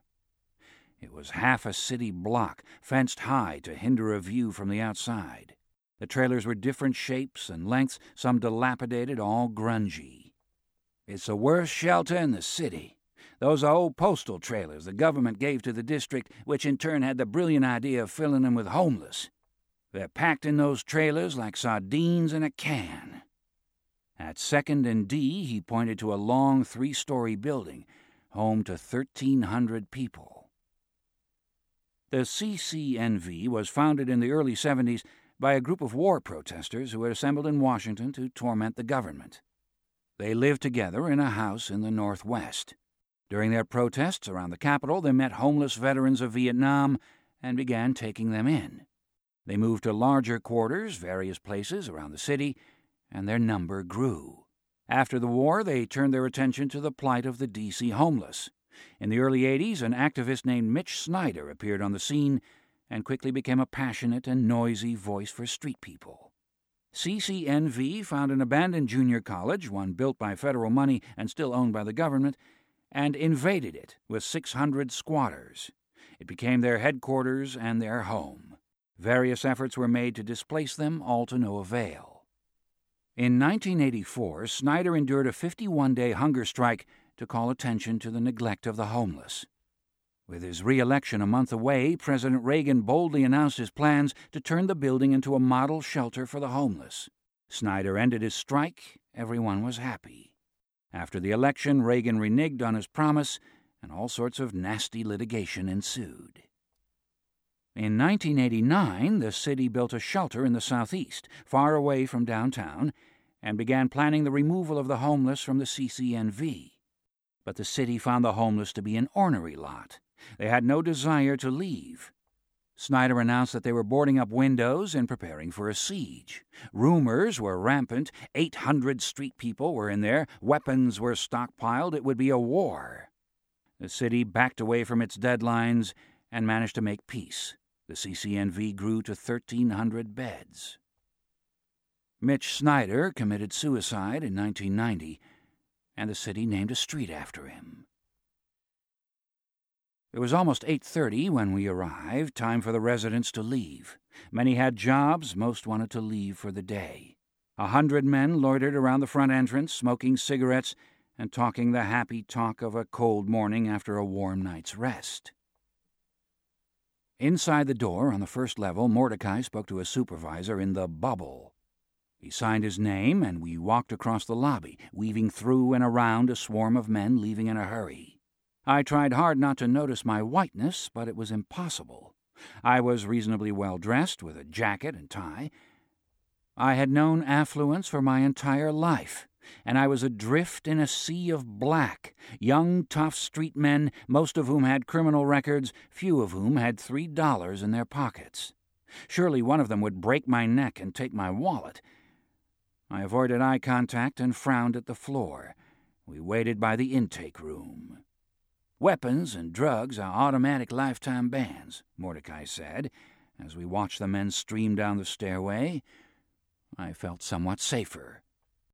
It was half a city block, fenced high to hinder a view from the outside. The trailers were different shapes and lengths, some dilapidated, all grungy. "It's the worst shelter in the city. Those are old postal trailers the government gave to the district, which in turn had the brilliant idea of filling them with homeless. They're packed in those trailers like sardines in a can." At Second and D, he pointed to a long three-story building, home to thirteen hundred people. The C C N V was founded in the early seventies by a group of war protesters who had assembled in Washington to torment the government. They lived together in a house in the Northwest. During their protests around the Capitol, they met homeless veterans of Vietnam and began taking them in. They moved to larger quarters, various places around the city, and their number grew. After the war, they turned their attention to the plight of the D C homeless. In the early eighties, an activist named Mitch Snyder appeared on the scene and quickly became a passionate and noisy voice for street people. C C N V found an abandoned junior college, one built by federal money and still owned by the government, and invaded it with six hundred squatters. It became their headquarters and their home. Various efforts were made to displace them, all to no avail. In nineteen eighty-four, Snyder endured a fifty-one-day hunger strike to call attention to the neglect of the homeless. With his re-election a month away, President Reagan boldly announced his plans to turn the building into a model shelter for the homeless. Snyder ended his strike. Everyone was happy. After the election, Reagan reneged on his promise, and all sorts of nasty litigation ensued. In nineteen eighty-nine, the city built a shelter in the southeast, far away from downtown, and began planning the removal of the homeless from the C C N V. But the city found the homeless to be an ornery lot. They had no desire to leave. Snyder announced that they were boarding up windows and preparing for a siege. Rumors were rampant. Eight hundred street people were in there. Weapons were stockpiled. It would be a war. The city backed away from its deadlines and managed to make peace. The C C N V grew to thirteen hundred beds. Mitch Snyder committed suicide in nineteen ninety. and the city named a street after him. It was almost eight thirty when we arrived, time for the residents to leave. Many had jobs, most wanted to leave for the day. A hundred men loitered around the front entrance, smoking cigarettes and talking the happy talk of a cold morning after a warm night's rest. Inside the door, on the first level, Mordecai spoke to a supervisor in the bubble. He signed his name, and we walked across the lobby, weaving through and around a swarm of men leaving in a hurry. I tried hard not to notice my whiteness, but it was impossible. I was reasonably well dressed, with a jacket and tie. I had known affluence for my entire life, and I was adrift in a sea of black, young, tough street men, most of whom had criminal records, few of whom had three dollars in their pockets. Surely one of them would break my neck and take my wallet. I avoided eye contact and frowned at the floor. We waited by the intake room. "Weapons and drugs are automatic lifetime bans," Mordecai said, as we watched the men stream down the stairway. I felt somewhat safer.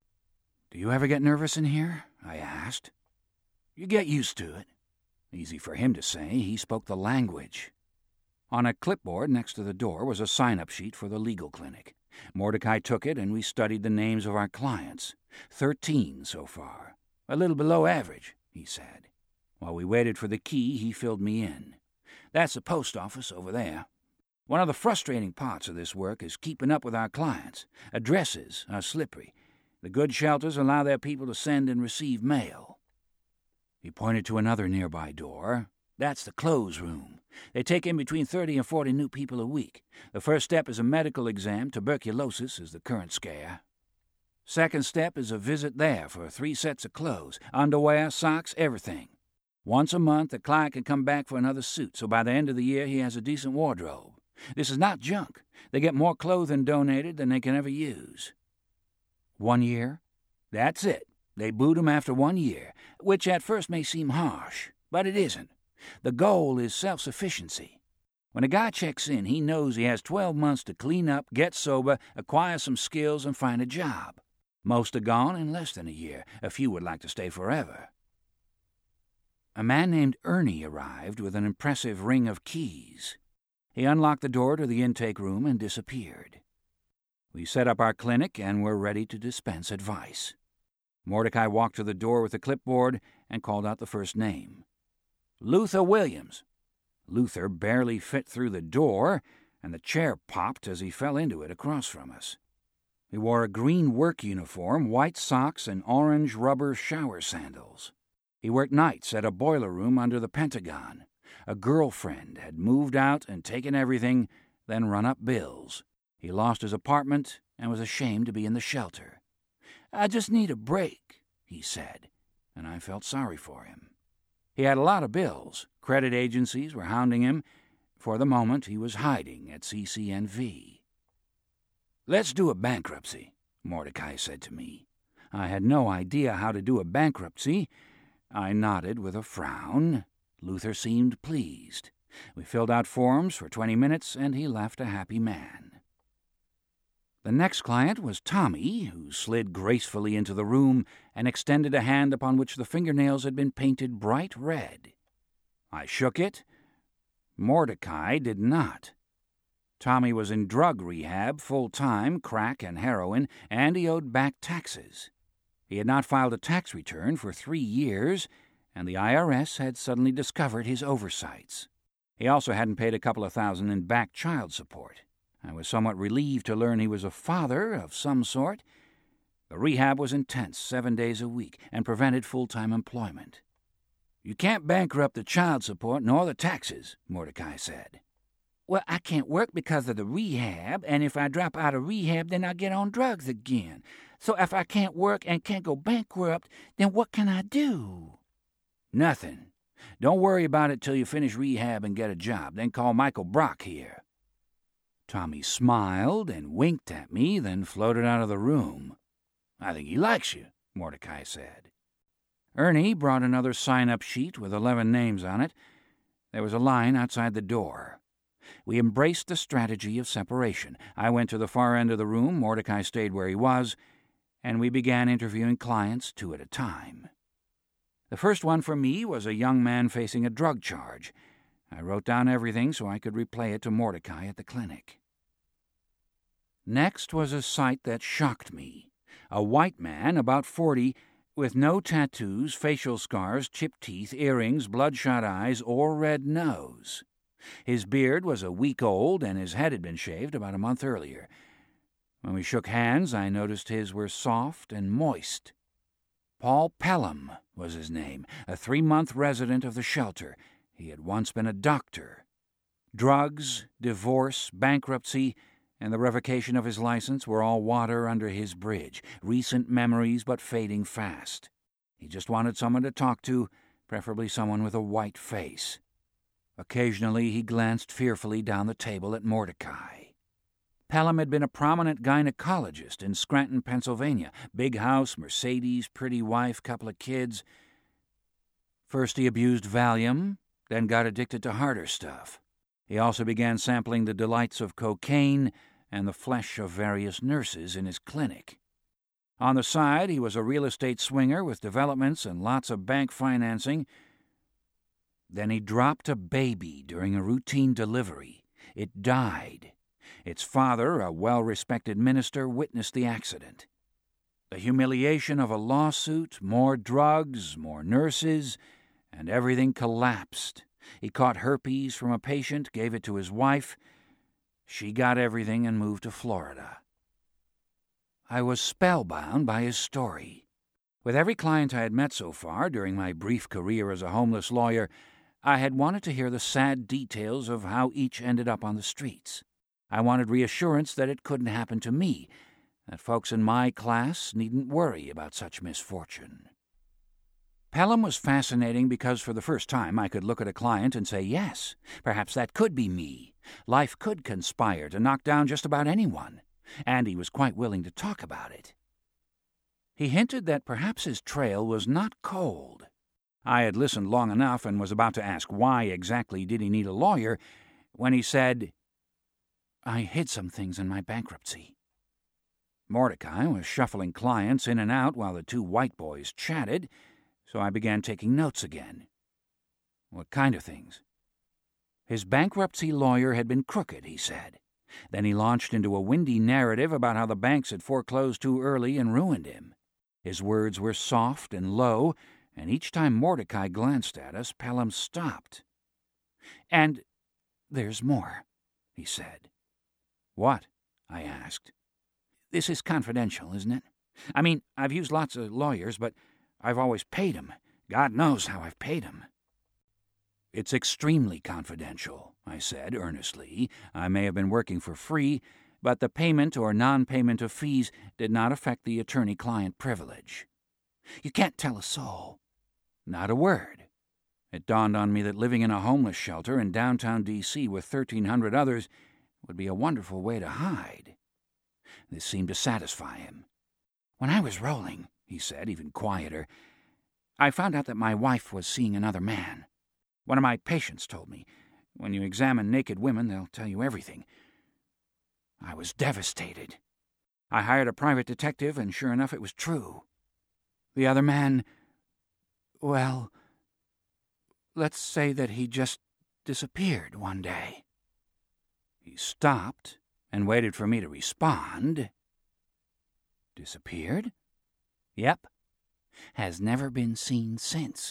"Do you ever get nervous in here?" I asked. "You get used to it." Easy for him to say. He spoke the language. On a clipboard next to the door was a sign-up sheet for the legal clinic. Mordecai took it, and we studied the names of our clients. Thirteen so far. A little below average, he said. While we waited for the key, he filled me in. "That's the post office over there. One of the frustrating parts of this work is keeping up with our clients. Addresses are slippery. The good shelters allow their people to send and receive mail." He pointed to another nearby door. "That's the clothes room. They take in between thirty and forty new people a week. The first step is a medical exam. Tuberculosis is the current scare. Second step is a visit there for three sets of clothes, underwear, socks, everything. Once a month, the client can come back for another suit, so by the end of the year he has a decent wardrobe. This is not junk. They get more clothing donated than they can ever use." "One year?" "That's it. They boot 'em after one year, which at first may seem harsh, but it isn't. The goal is self-sufficiency. When a guy checks in, he knows he has twelve months to clean up, get sober, acquire some skills, and find a job. Most are gone in less than a year. A few would like to stay forever." A man named Ernie arrived with an impressive ring of keys. He unlocked the door to the intake room and disappeared. We set up our clinic and were ready to dispense advice. Mordecai walked to the door with the clipboard and called out the first name. "Luther Williams." Luther barely fit through the door, and the chair popped as he fell into it across from us. He wore a green work uniform, white socks, and orange rubber shower sandals. He worked nights at a boiler room under the Pentagon. A girlfriend had moved out and taken everything, then run up bills. He lost his apartment and was ashamed to be in the shelter. "I just need a break," he said, and I felt sorry for him. He had a lot of bills. Credit agencies were hounding him. For the moment, he was hiding at C C N V. "Let's do a bankruptcy," Mordecai said to me. I had no idea how to do a bankruptcy. I nodded with a frown. Luther seemed pleased. We filled out forms for twenty minutes, and he left a happy man. The next client was Tommy, who slid gracefully into the room and extended a hand upon which the fingernails had been painted bright red. I shook it. Mordecai did not. Tommy was in drug rehab full-time, crack and heroin, and he owed back taxes. He had not filed a tax return for three years, and the I R S had suddenly discovered his oversights. He also hadn't paid a couple of thousand in back child support. I was somewhat relieved to learn he was a father of some sort. The rehab was intense, seven days a week, and prevented full-time employment. "You can't bankrupt the child support nor the taxes," Mordecai said. "Well, I can't work because of the rehab, and if I drop out of rehab, then I'll get on drugs again. So if I can't work and can't go bankrupt, then what can I do?" "Nothing. Don't worry about it till you finish rehab and get a job. Then call Michael Brock here." Tommy smiled and winked at me, then floated out of the room. "I think he likes you," Mordecai said. Ernie brought another sign-up sheet with eleven names on it. There was a line outside the door. We embraced the strategy of separation. I went to the far end of the room, Mordecai stayed where he was, and we began interviewing clients two at a time. The first one for me was a young man facing a drug charge. I wrote down everything so I could replay it to Mordecai at the clinic. Next was a sight that shocked me. A white man, about forty, with no tattoos, facial scars, chipped teeth, earrings, bloodshot eyes, or red nose. His beard was a week old, and his head had been shaved about a month earlier. When we shook hands, I noticed his were soft and moist. Paul Pelham was his name, a three-month resident of the shelter. He had once been a doctor. Drugs, divorce, bankruptcy, and the revocation of his license were all water under his bridge, recent memories but fading fast. He just wanted someone to talk to, preferably someone with a white face. Occasionally he glanced fearfully down the table at Mordecai. Pelham had been a prominent gynecologist in Scranton, Pennsylvania. Big house, Mercedes, pretty wife, couple of kids. First he abused Valium, then got addicted to harder stuff. He also began sampling the delights of cocaine and the flesh of various nurses in his clinic. On the side, he was a real estate swinger with developments and lots of bank financing. Then he dropped a baby during a routine delivery. It died. Its father, a well-respected minister, witnessed the accident. The humiliation of a lawsuit, more drugs, more nurses, and everything collapsed. He caught herpes from a patient, gave it to his wife. She got everything and moved to Florida. I was spellbound by his story. With every client I had met so far during my brief career as a homeless lawyer, I had wanted to hear the sad details of how each ended up on the streets. I wanted reassurance that it couldn't happen to me, that folks in my class needn't worry about such misfortune. Pelham was fascinating because for the first time I could look at a client and say, yes, perhaps that could be me. Life could conspire to knock down just about anyone, and he was quite willing to talk about it. He hinted that perhaps his trail was not cold. I had listened long enough and was about to ask why exactly did he need a lawyer when he said, I hid some things in my bankruptcy. Mordecai was shuffling clients in and out while the two white boys chatted, so I began taking notes again. What kind of things? His bankruptcy lawyer had been crooked, he said. Then he launched into a windy narrative about how the banks had foreclosed too early and ruined him. His words were soft and low, and each time Mordecai glanced at us, Pelham stopped. And there's more, he said. What? I asked. This is confidential, isn't it? I mean, I've used lots of lawyers, but I've always paid 'em. God knows how I've paid 'em. It's extremely confidential, I said earnestly. I may have been working for free, but the payment or non-payment of fees did not affect the attorney-client privilege. You can't tell a soul. Not a word. It dawned on me that living in a homeless shelter in downtown D C with thirteen hundred others would be a wonderful way to hide. This seemed to satisfy him. When I was rolling, he said, even quieter, I found out that my wife was seeing another man. One of my patients told me. When you examine naked women, they'll tell you everything. I was devastated. I hired a private detective, and sure enough, it was true. The other man, well, let's say that he just disappeared one day. He stopped and waited for me to respond. Disappeared? Yep. Has never been seen since.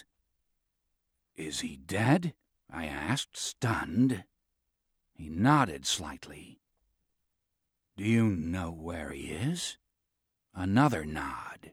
Is he dead? I asked, stunned. He nodded slightly. Do you know where he is? Another nod.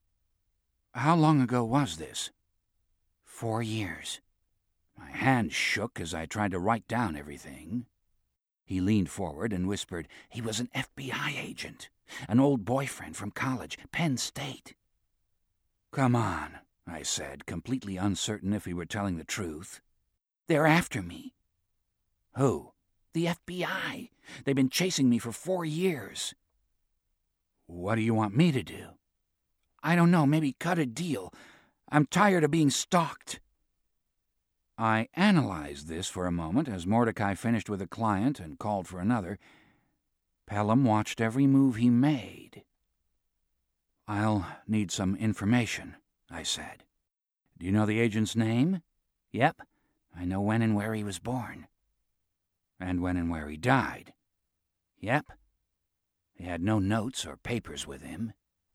How long ago was this? Four years. My hand shook as I tried to write down everything. He leaned forward and whispered, he was an F B I agent, an old boyfriend from college, Penn State. Come on, I said, completely uncertain if he were telling the truth. They're after me. Who? The F B I. They've been chasing me for four years. What do you want me to do? I don't know, maybe cut a deal. I'm tired of being stalked. I analyzed this for a moment as Mordecai finished with a client and called for another. Pelham watched every move he made. "I'll need some information," I said. "Do you know the agent's name?" "Yep. I know when and where he was born." "And when and where he died?" "Yep." "He had no notes or papers with him."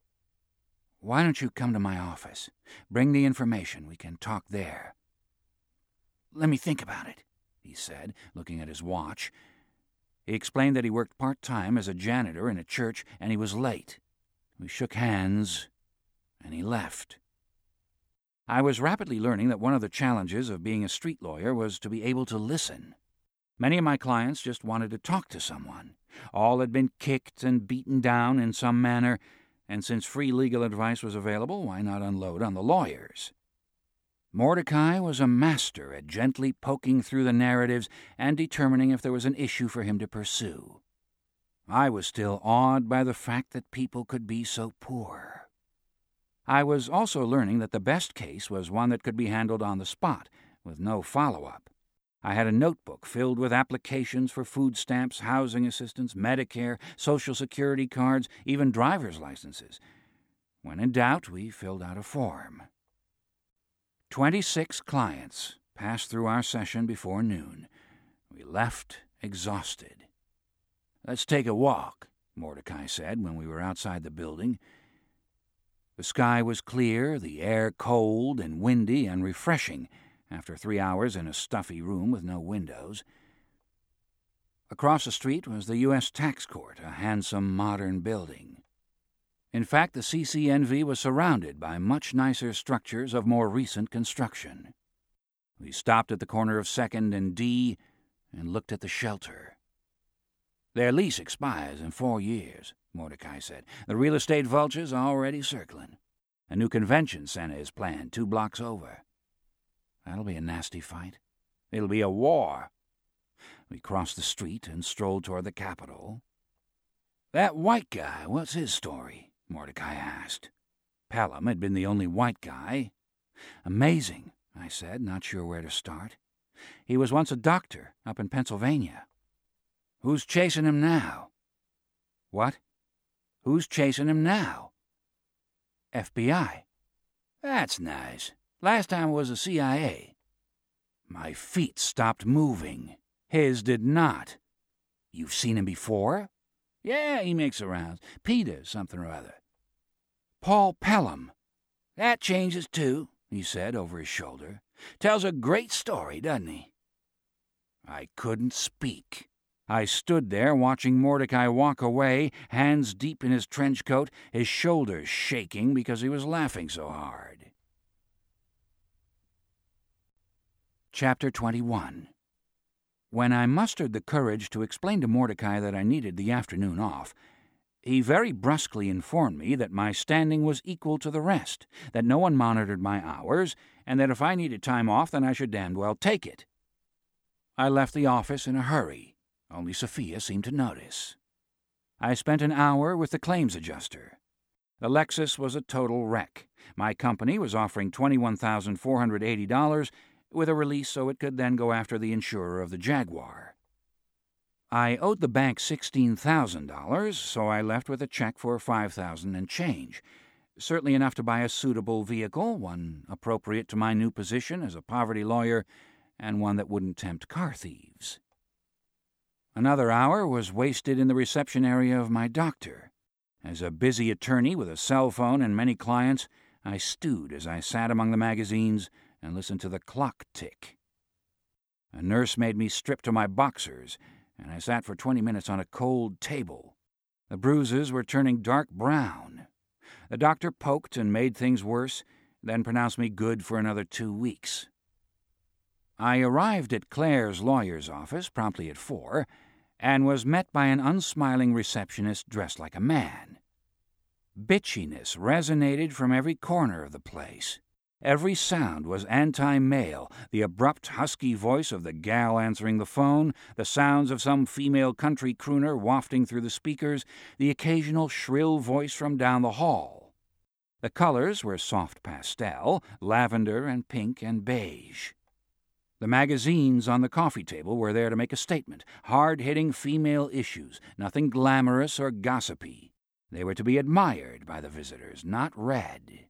"Why don't you come to my office? Bring the information. We can talk there." "Let me think about it," he said, looking at his watch. He explained that he worked part-time as a janitor in a church, and he was late. We shook hands, and he left. I was rapidly learning that one of the challenges of being a street lawyer was to be able to listen. Many of my clients just wanted to talk to someone. All had been kicked and beaten down in some manner, and since free legal advice was available, why not unload on the lawyers? Mordecai was a master at gently poking through the narratives and determining if there was an issue for him to pursue. I was still awed by the fact that people could be so poor. I was also learning that the best case was one that could be handled on the spot, with no follow-up. I had a notebook filled with applications for food stamps, housing assistance, Medicare, Social Security cards, even driver's licenses. When in doubt, we filled out a form. Twenty-six clients passed through our session before noon. We left exhausted. "Let's take a walk," Mordecai said when we were outside the building. The sky was clear, the air cold and windy and refreshing after three hours in a stuffy room with no windows. Across the street was the U S Tax Court, a handsome modern building. In fact, the C C N V was surrounded by much nicer structures of more recent construction. We stopped at the corner of second and D and looked at the shelter. "Their lease expires in four years, Mordecai said. "The real estate vultures are already circling. A new convention center is planned two blocks over. That'll be a nasty fight. It'll be a war." We crossed the street and strolled toward the Capitol. "That white guy, what's his story?" Mordecai asked. Pelham had been the only white guy. "Amazing," I said, not sure where to start. "He was once a doctor up in Pennsylvania." "Who's chasing him now?" "What? Who's chasing him now?" "F B I." "That's nice. Last time it was the C I A." My feet stopped moving. His did not. "You've seen him before?" "Yeah, he makes the rounds. Peter something or other." "Paul Pelham." "That changes, too," he said over his shoulder. "Tells a great story, doesn't he?" I couldn't speak. I stood there watching Mordecai walk away, hands deep in his trench coat, his shoulders shaking because he was laughing so hard. Chapter twenty-one. When I mustered the courage to explain to Mordecai that I needed the afternoon off, he very brusquely informed me that my standing was equal to the rest, that no one monitored my hours, and that if I needed time off, then I should damned well take it. I left the office in a hurry. Only Sophia seemed to notice. I spent an hour with the claims adjuster. The Lexus was a total wreck. My company was offering twenty-one thousand four hundred eighty dollars with a release so it could then go after the insurer of the Jaguar. I owed the bank sixteen thousand dollars, so I left with a check for five thousand dollars and change, certainly enough to buy a suitable vehicle, one appropriate to my new position as a poverty lawyer, and one that wouldn't tempt car thieves. Another hour was wasted in the reception area of my doctor. As a busy attorney with a cell phone and many clients, I stewed as I sat among the magazines and listened to the clock tick. A nurse made me strip to my boxers, and I sat for twenty minutes on a cold table. The bruises were turning dark brown. The doctor poked and made things worse, then pronounced me good for another two weeks. I arrived at Claire's lawyer's office promptly at four, and was met by an unsmiling receptionist dressed like a man. Bitchiness resonated from every corner of the place. Every sound was anti-male, the abrupt, husky voice of the gal answering the phone, the sounds of some female country crooner wafting through the speakers, the occasional shrill voice from down the hall. The colors were soft pastel, lavender and pink and beige. The magazines on the coffee table were there to make a statement, hard-hitting female issues, nothing glamorous or gossipy. They were to be admired by the visitors, not read.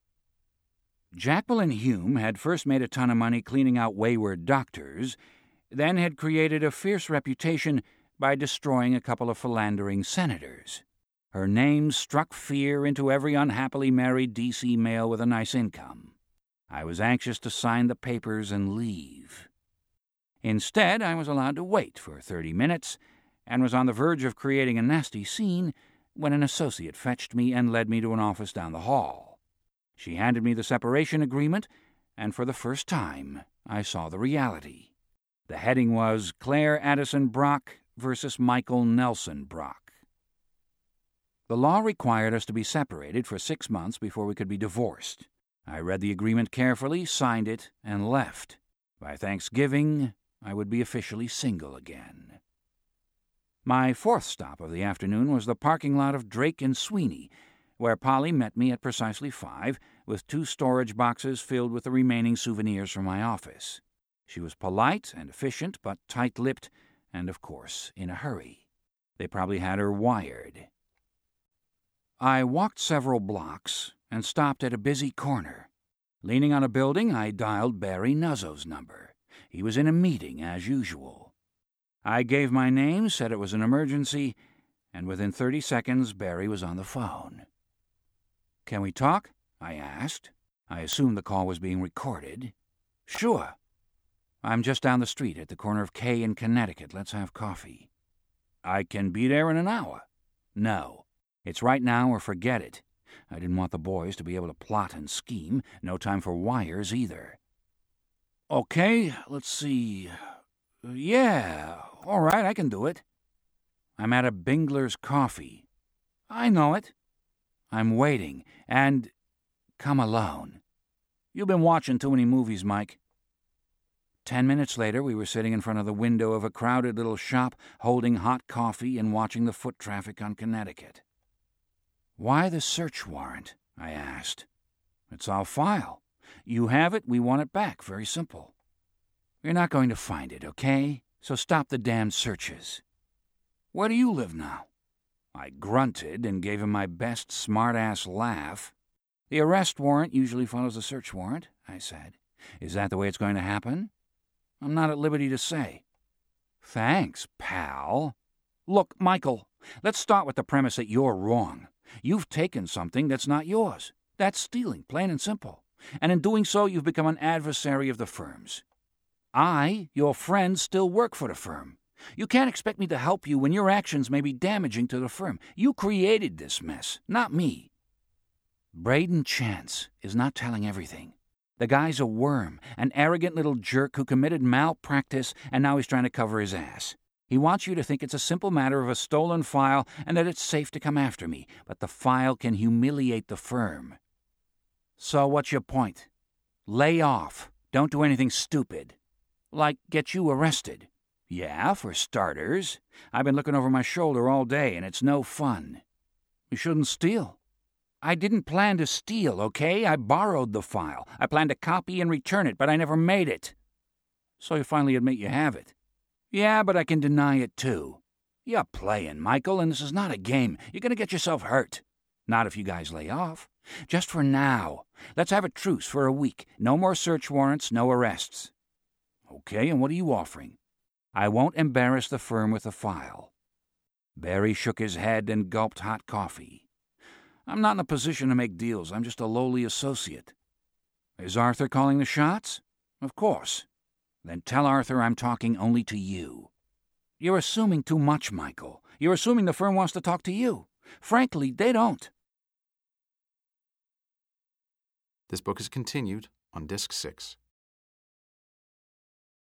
Jacqueline Hume had first made a ton of money cleaning out wayward doctors, then had created a fierce reputation by destroying a couple of philandering senators. Her name struck fear into every unhappily married D C male with a nice income. I was anxious to sign the papers and leave. Instead, I was allowed to wait for thirty minutes and was on the verge of creating a nasty scene when an associate fetched me and led me to an office down the hall. She handed me the separation agreement, and for the first time, I saw the reality. The heading was Claire Addison Brock versus Michael Nelson Brock. The law required us to be separated for six months before we could be divorced. I read the agreement carefully, signed it, and left. By Thanksgiving, I would be officially single again. My fourth stop of the afternoon was the parking lot of Drake and Sweeney, where Polly met me at precisely five, with two storage boxes filled with the remaining souvenirs from my office. She was polite and efficient, but tight-lipped, and, of course, in a hurry. They probably had her wired. I walked several blocks and stopped at a busy corner. Leaning on a building, I dialed Barry Nuzzo's number. He was in a meeting, as usual. I gave my name, said it was an emergency, and within thirty seconds, Barry was on the phone. "Can we talk?" I asked. I assumed the call was being recorded. "Sure. I'm just down the street at the corner of K and Connecticut. Let's have coffee." "I can be there in an hour." "No. It's right now or forget it. I didn't want the boys to be able to plot and scheme. No time for wires, either." "Okay, let's see. Yeah, all right, I can do it." "I'm at a Bingler's Coffee." "I know it." "I'm waiting, and come alone." "You've been watching too many movies, Mike." Ten minutes later, we were sitting in front of the window of a crowded little shop, holding hot coffee and watching the foot traffic on Connecticut. "Why the search warrant?" I asked. "It's our file. You have it, we want it back. Very simple." "You're not going to find it, okay? So stop the damned searches." "Where do you live now?" I grunted and gave him my best smart-ass laugh. "The arrest warrant usually follows the search warrant," I said. "Is that the way it's going to happen?" "I'm not at liberty to say." "Thanks, pal." "Look, Michael, let's start with the premise that you're wrong. You've taken something that's not yours. That's stealing, plain and simple. And in doing so, you've become an adversary of the firm's. I, your friend, still work for the firm. You can't expect me to help you when your actions may be damaging to the firm. You created this mess, not me." Braden Chance is not telling everything. The guy's a worm, an arrogant little jerk who committed malpractice, and now he's trying to cover his ass. He wants you to think it's a simple matter of a stolen file and that it's safe to come after me, but the file can humiliate the firm. "So what's your point?" "Lay off. Don't do anything stupid." "Like get you arrested?" "Yeah, for starters. I've been looking over my shoulder all day, and it's no fun." "You shouldn't steal." "I didn't plan to steal, okay? I borrowed the file. I planned to copy and return it, but I never made it." "So you finally admit you have it?" "Yeah, but I can deny it, too." "You're playing, Michael, and this is not a game. You're going to get yourself hurt." "Not if you guys lay off. Just for now. Let's have a truce for a week. No more search warrants, no arrests." "Okay, and what are you offering?" "I won't embarrass the firm with the file." Barry shook his head and gulped hot coffee. "I'm not in a position to make deals. I'm just a lowly associate." "Is Arthur calling the shots?" "Of course." "Then tell Arthur I'm talking only to you." "You're assuming too much, Michael. You're assuming the firm wants to talk to you. Frankly, they don't." This book is continued on Disc six.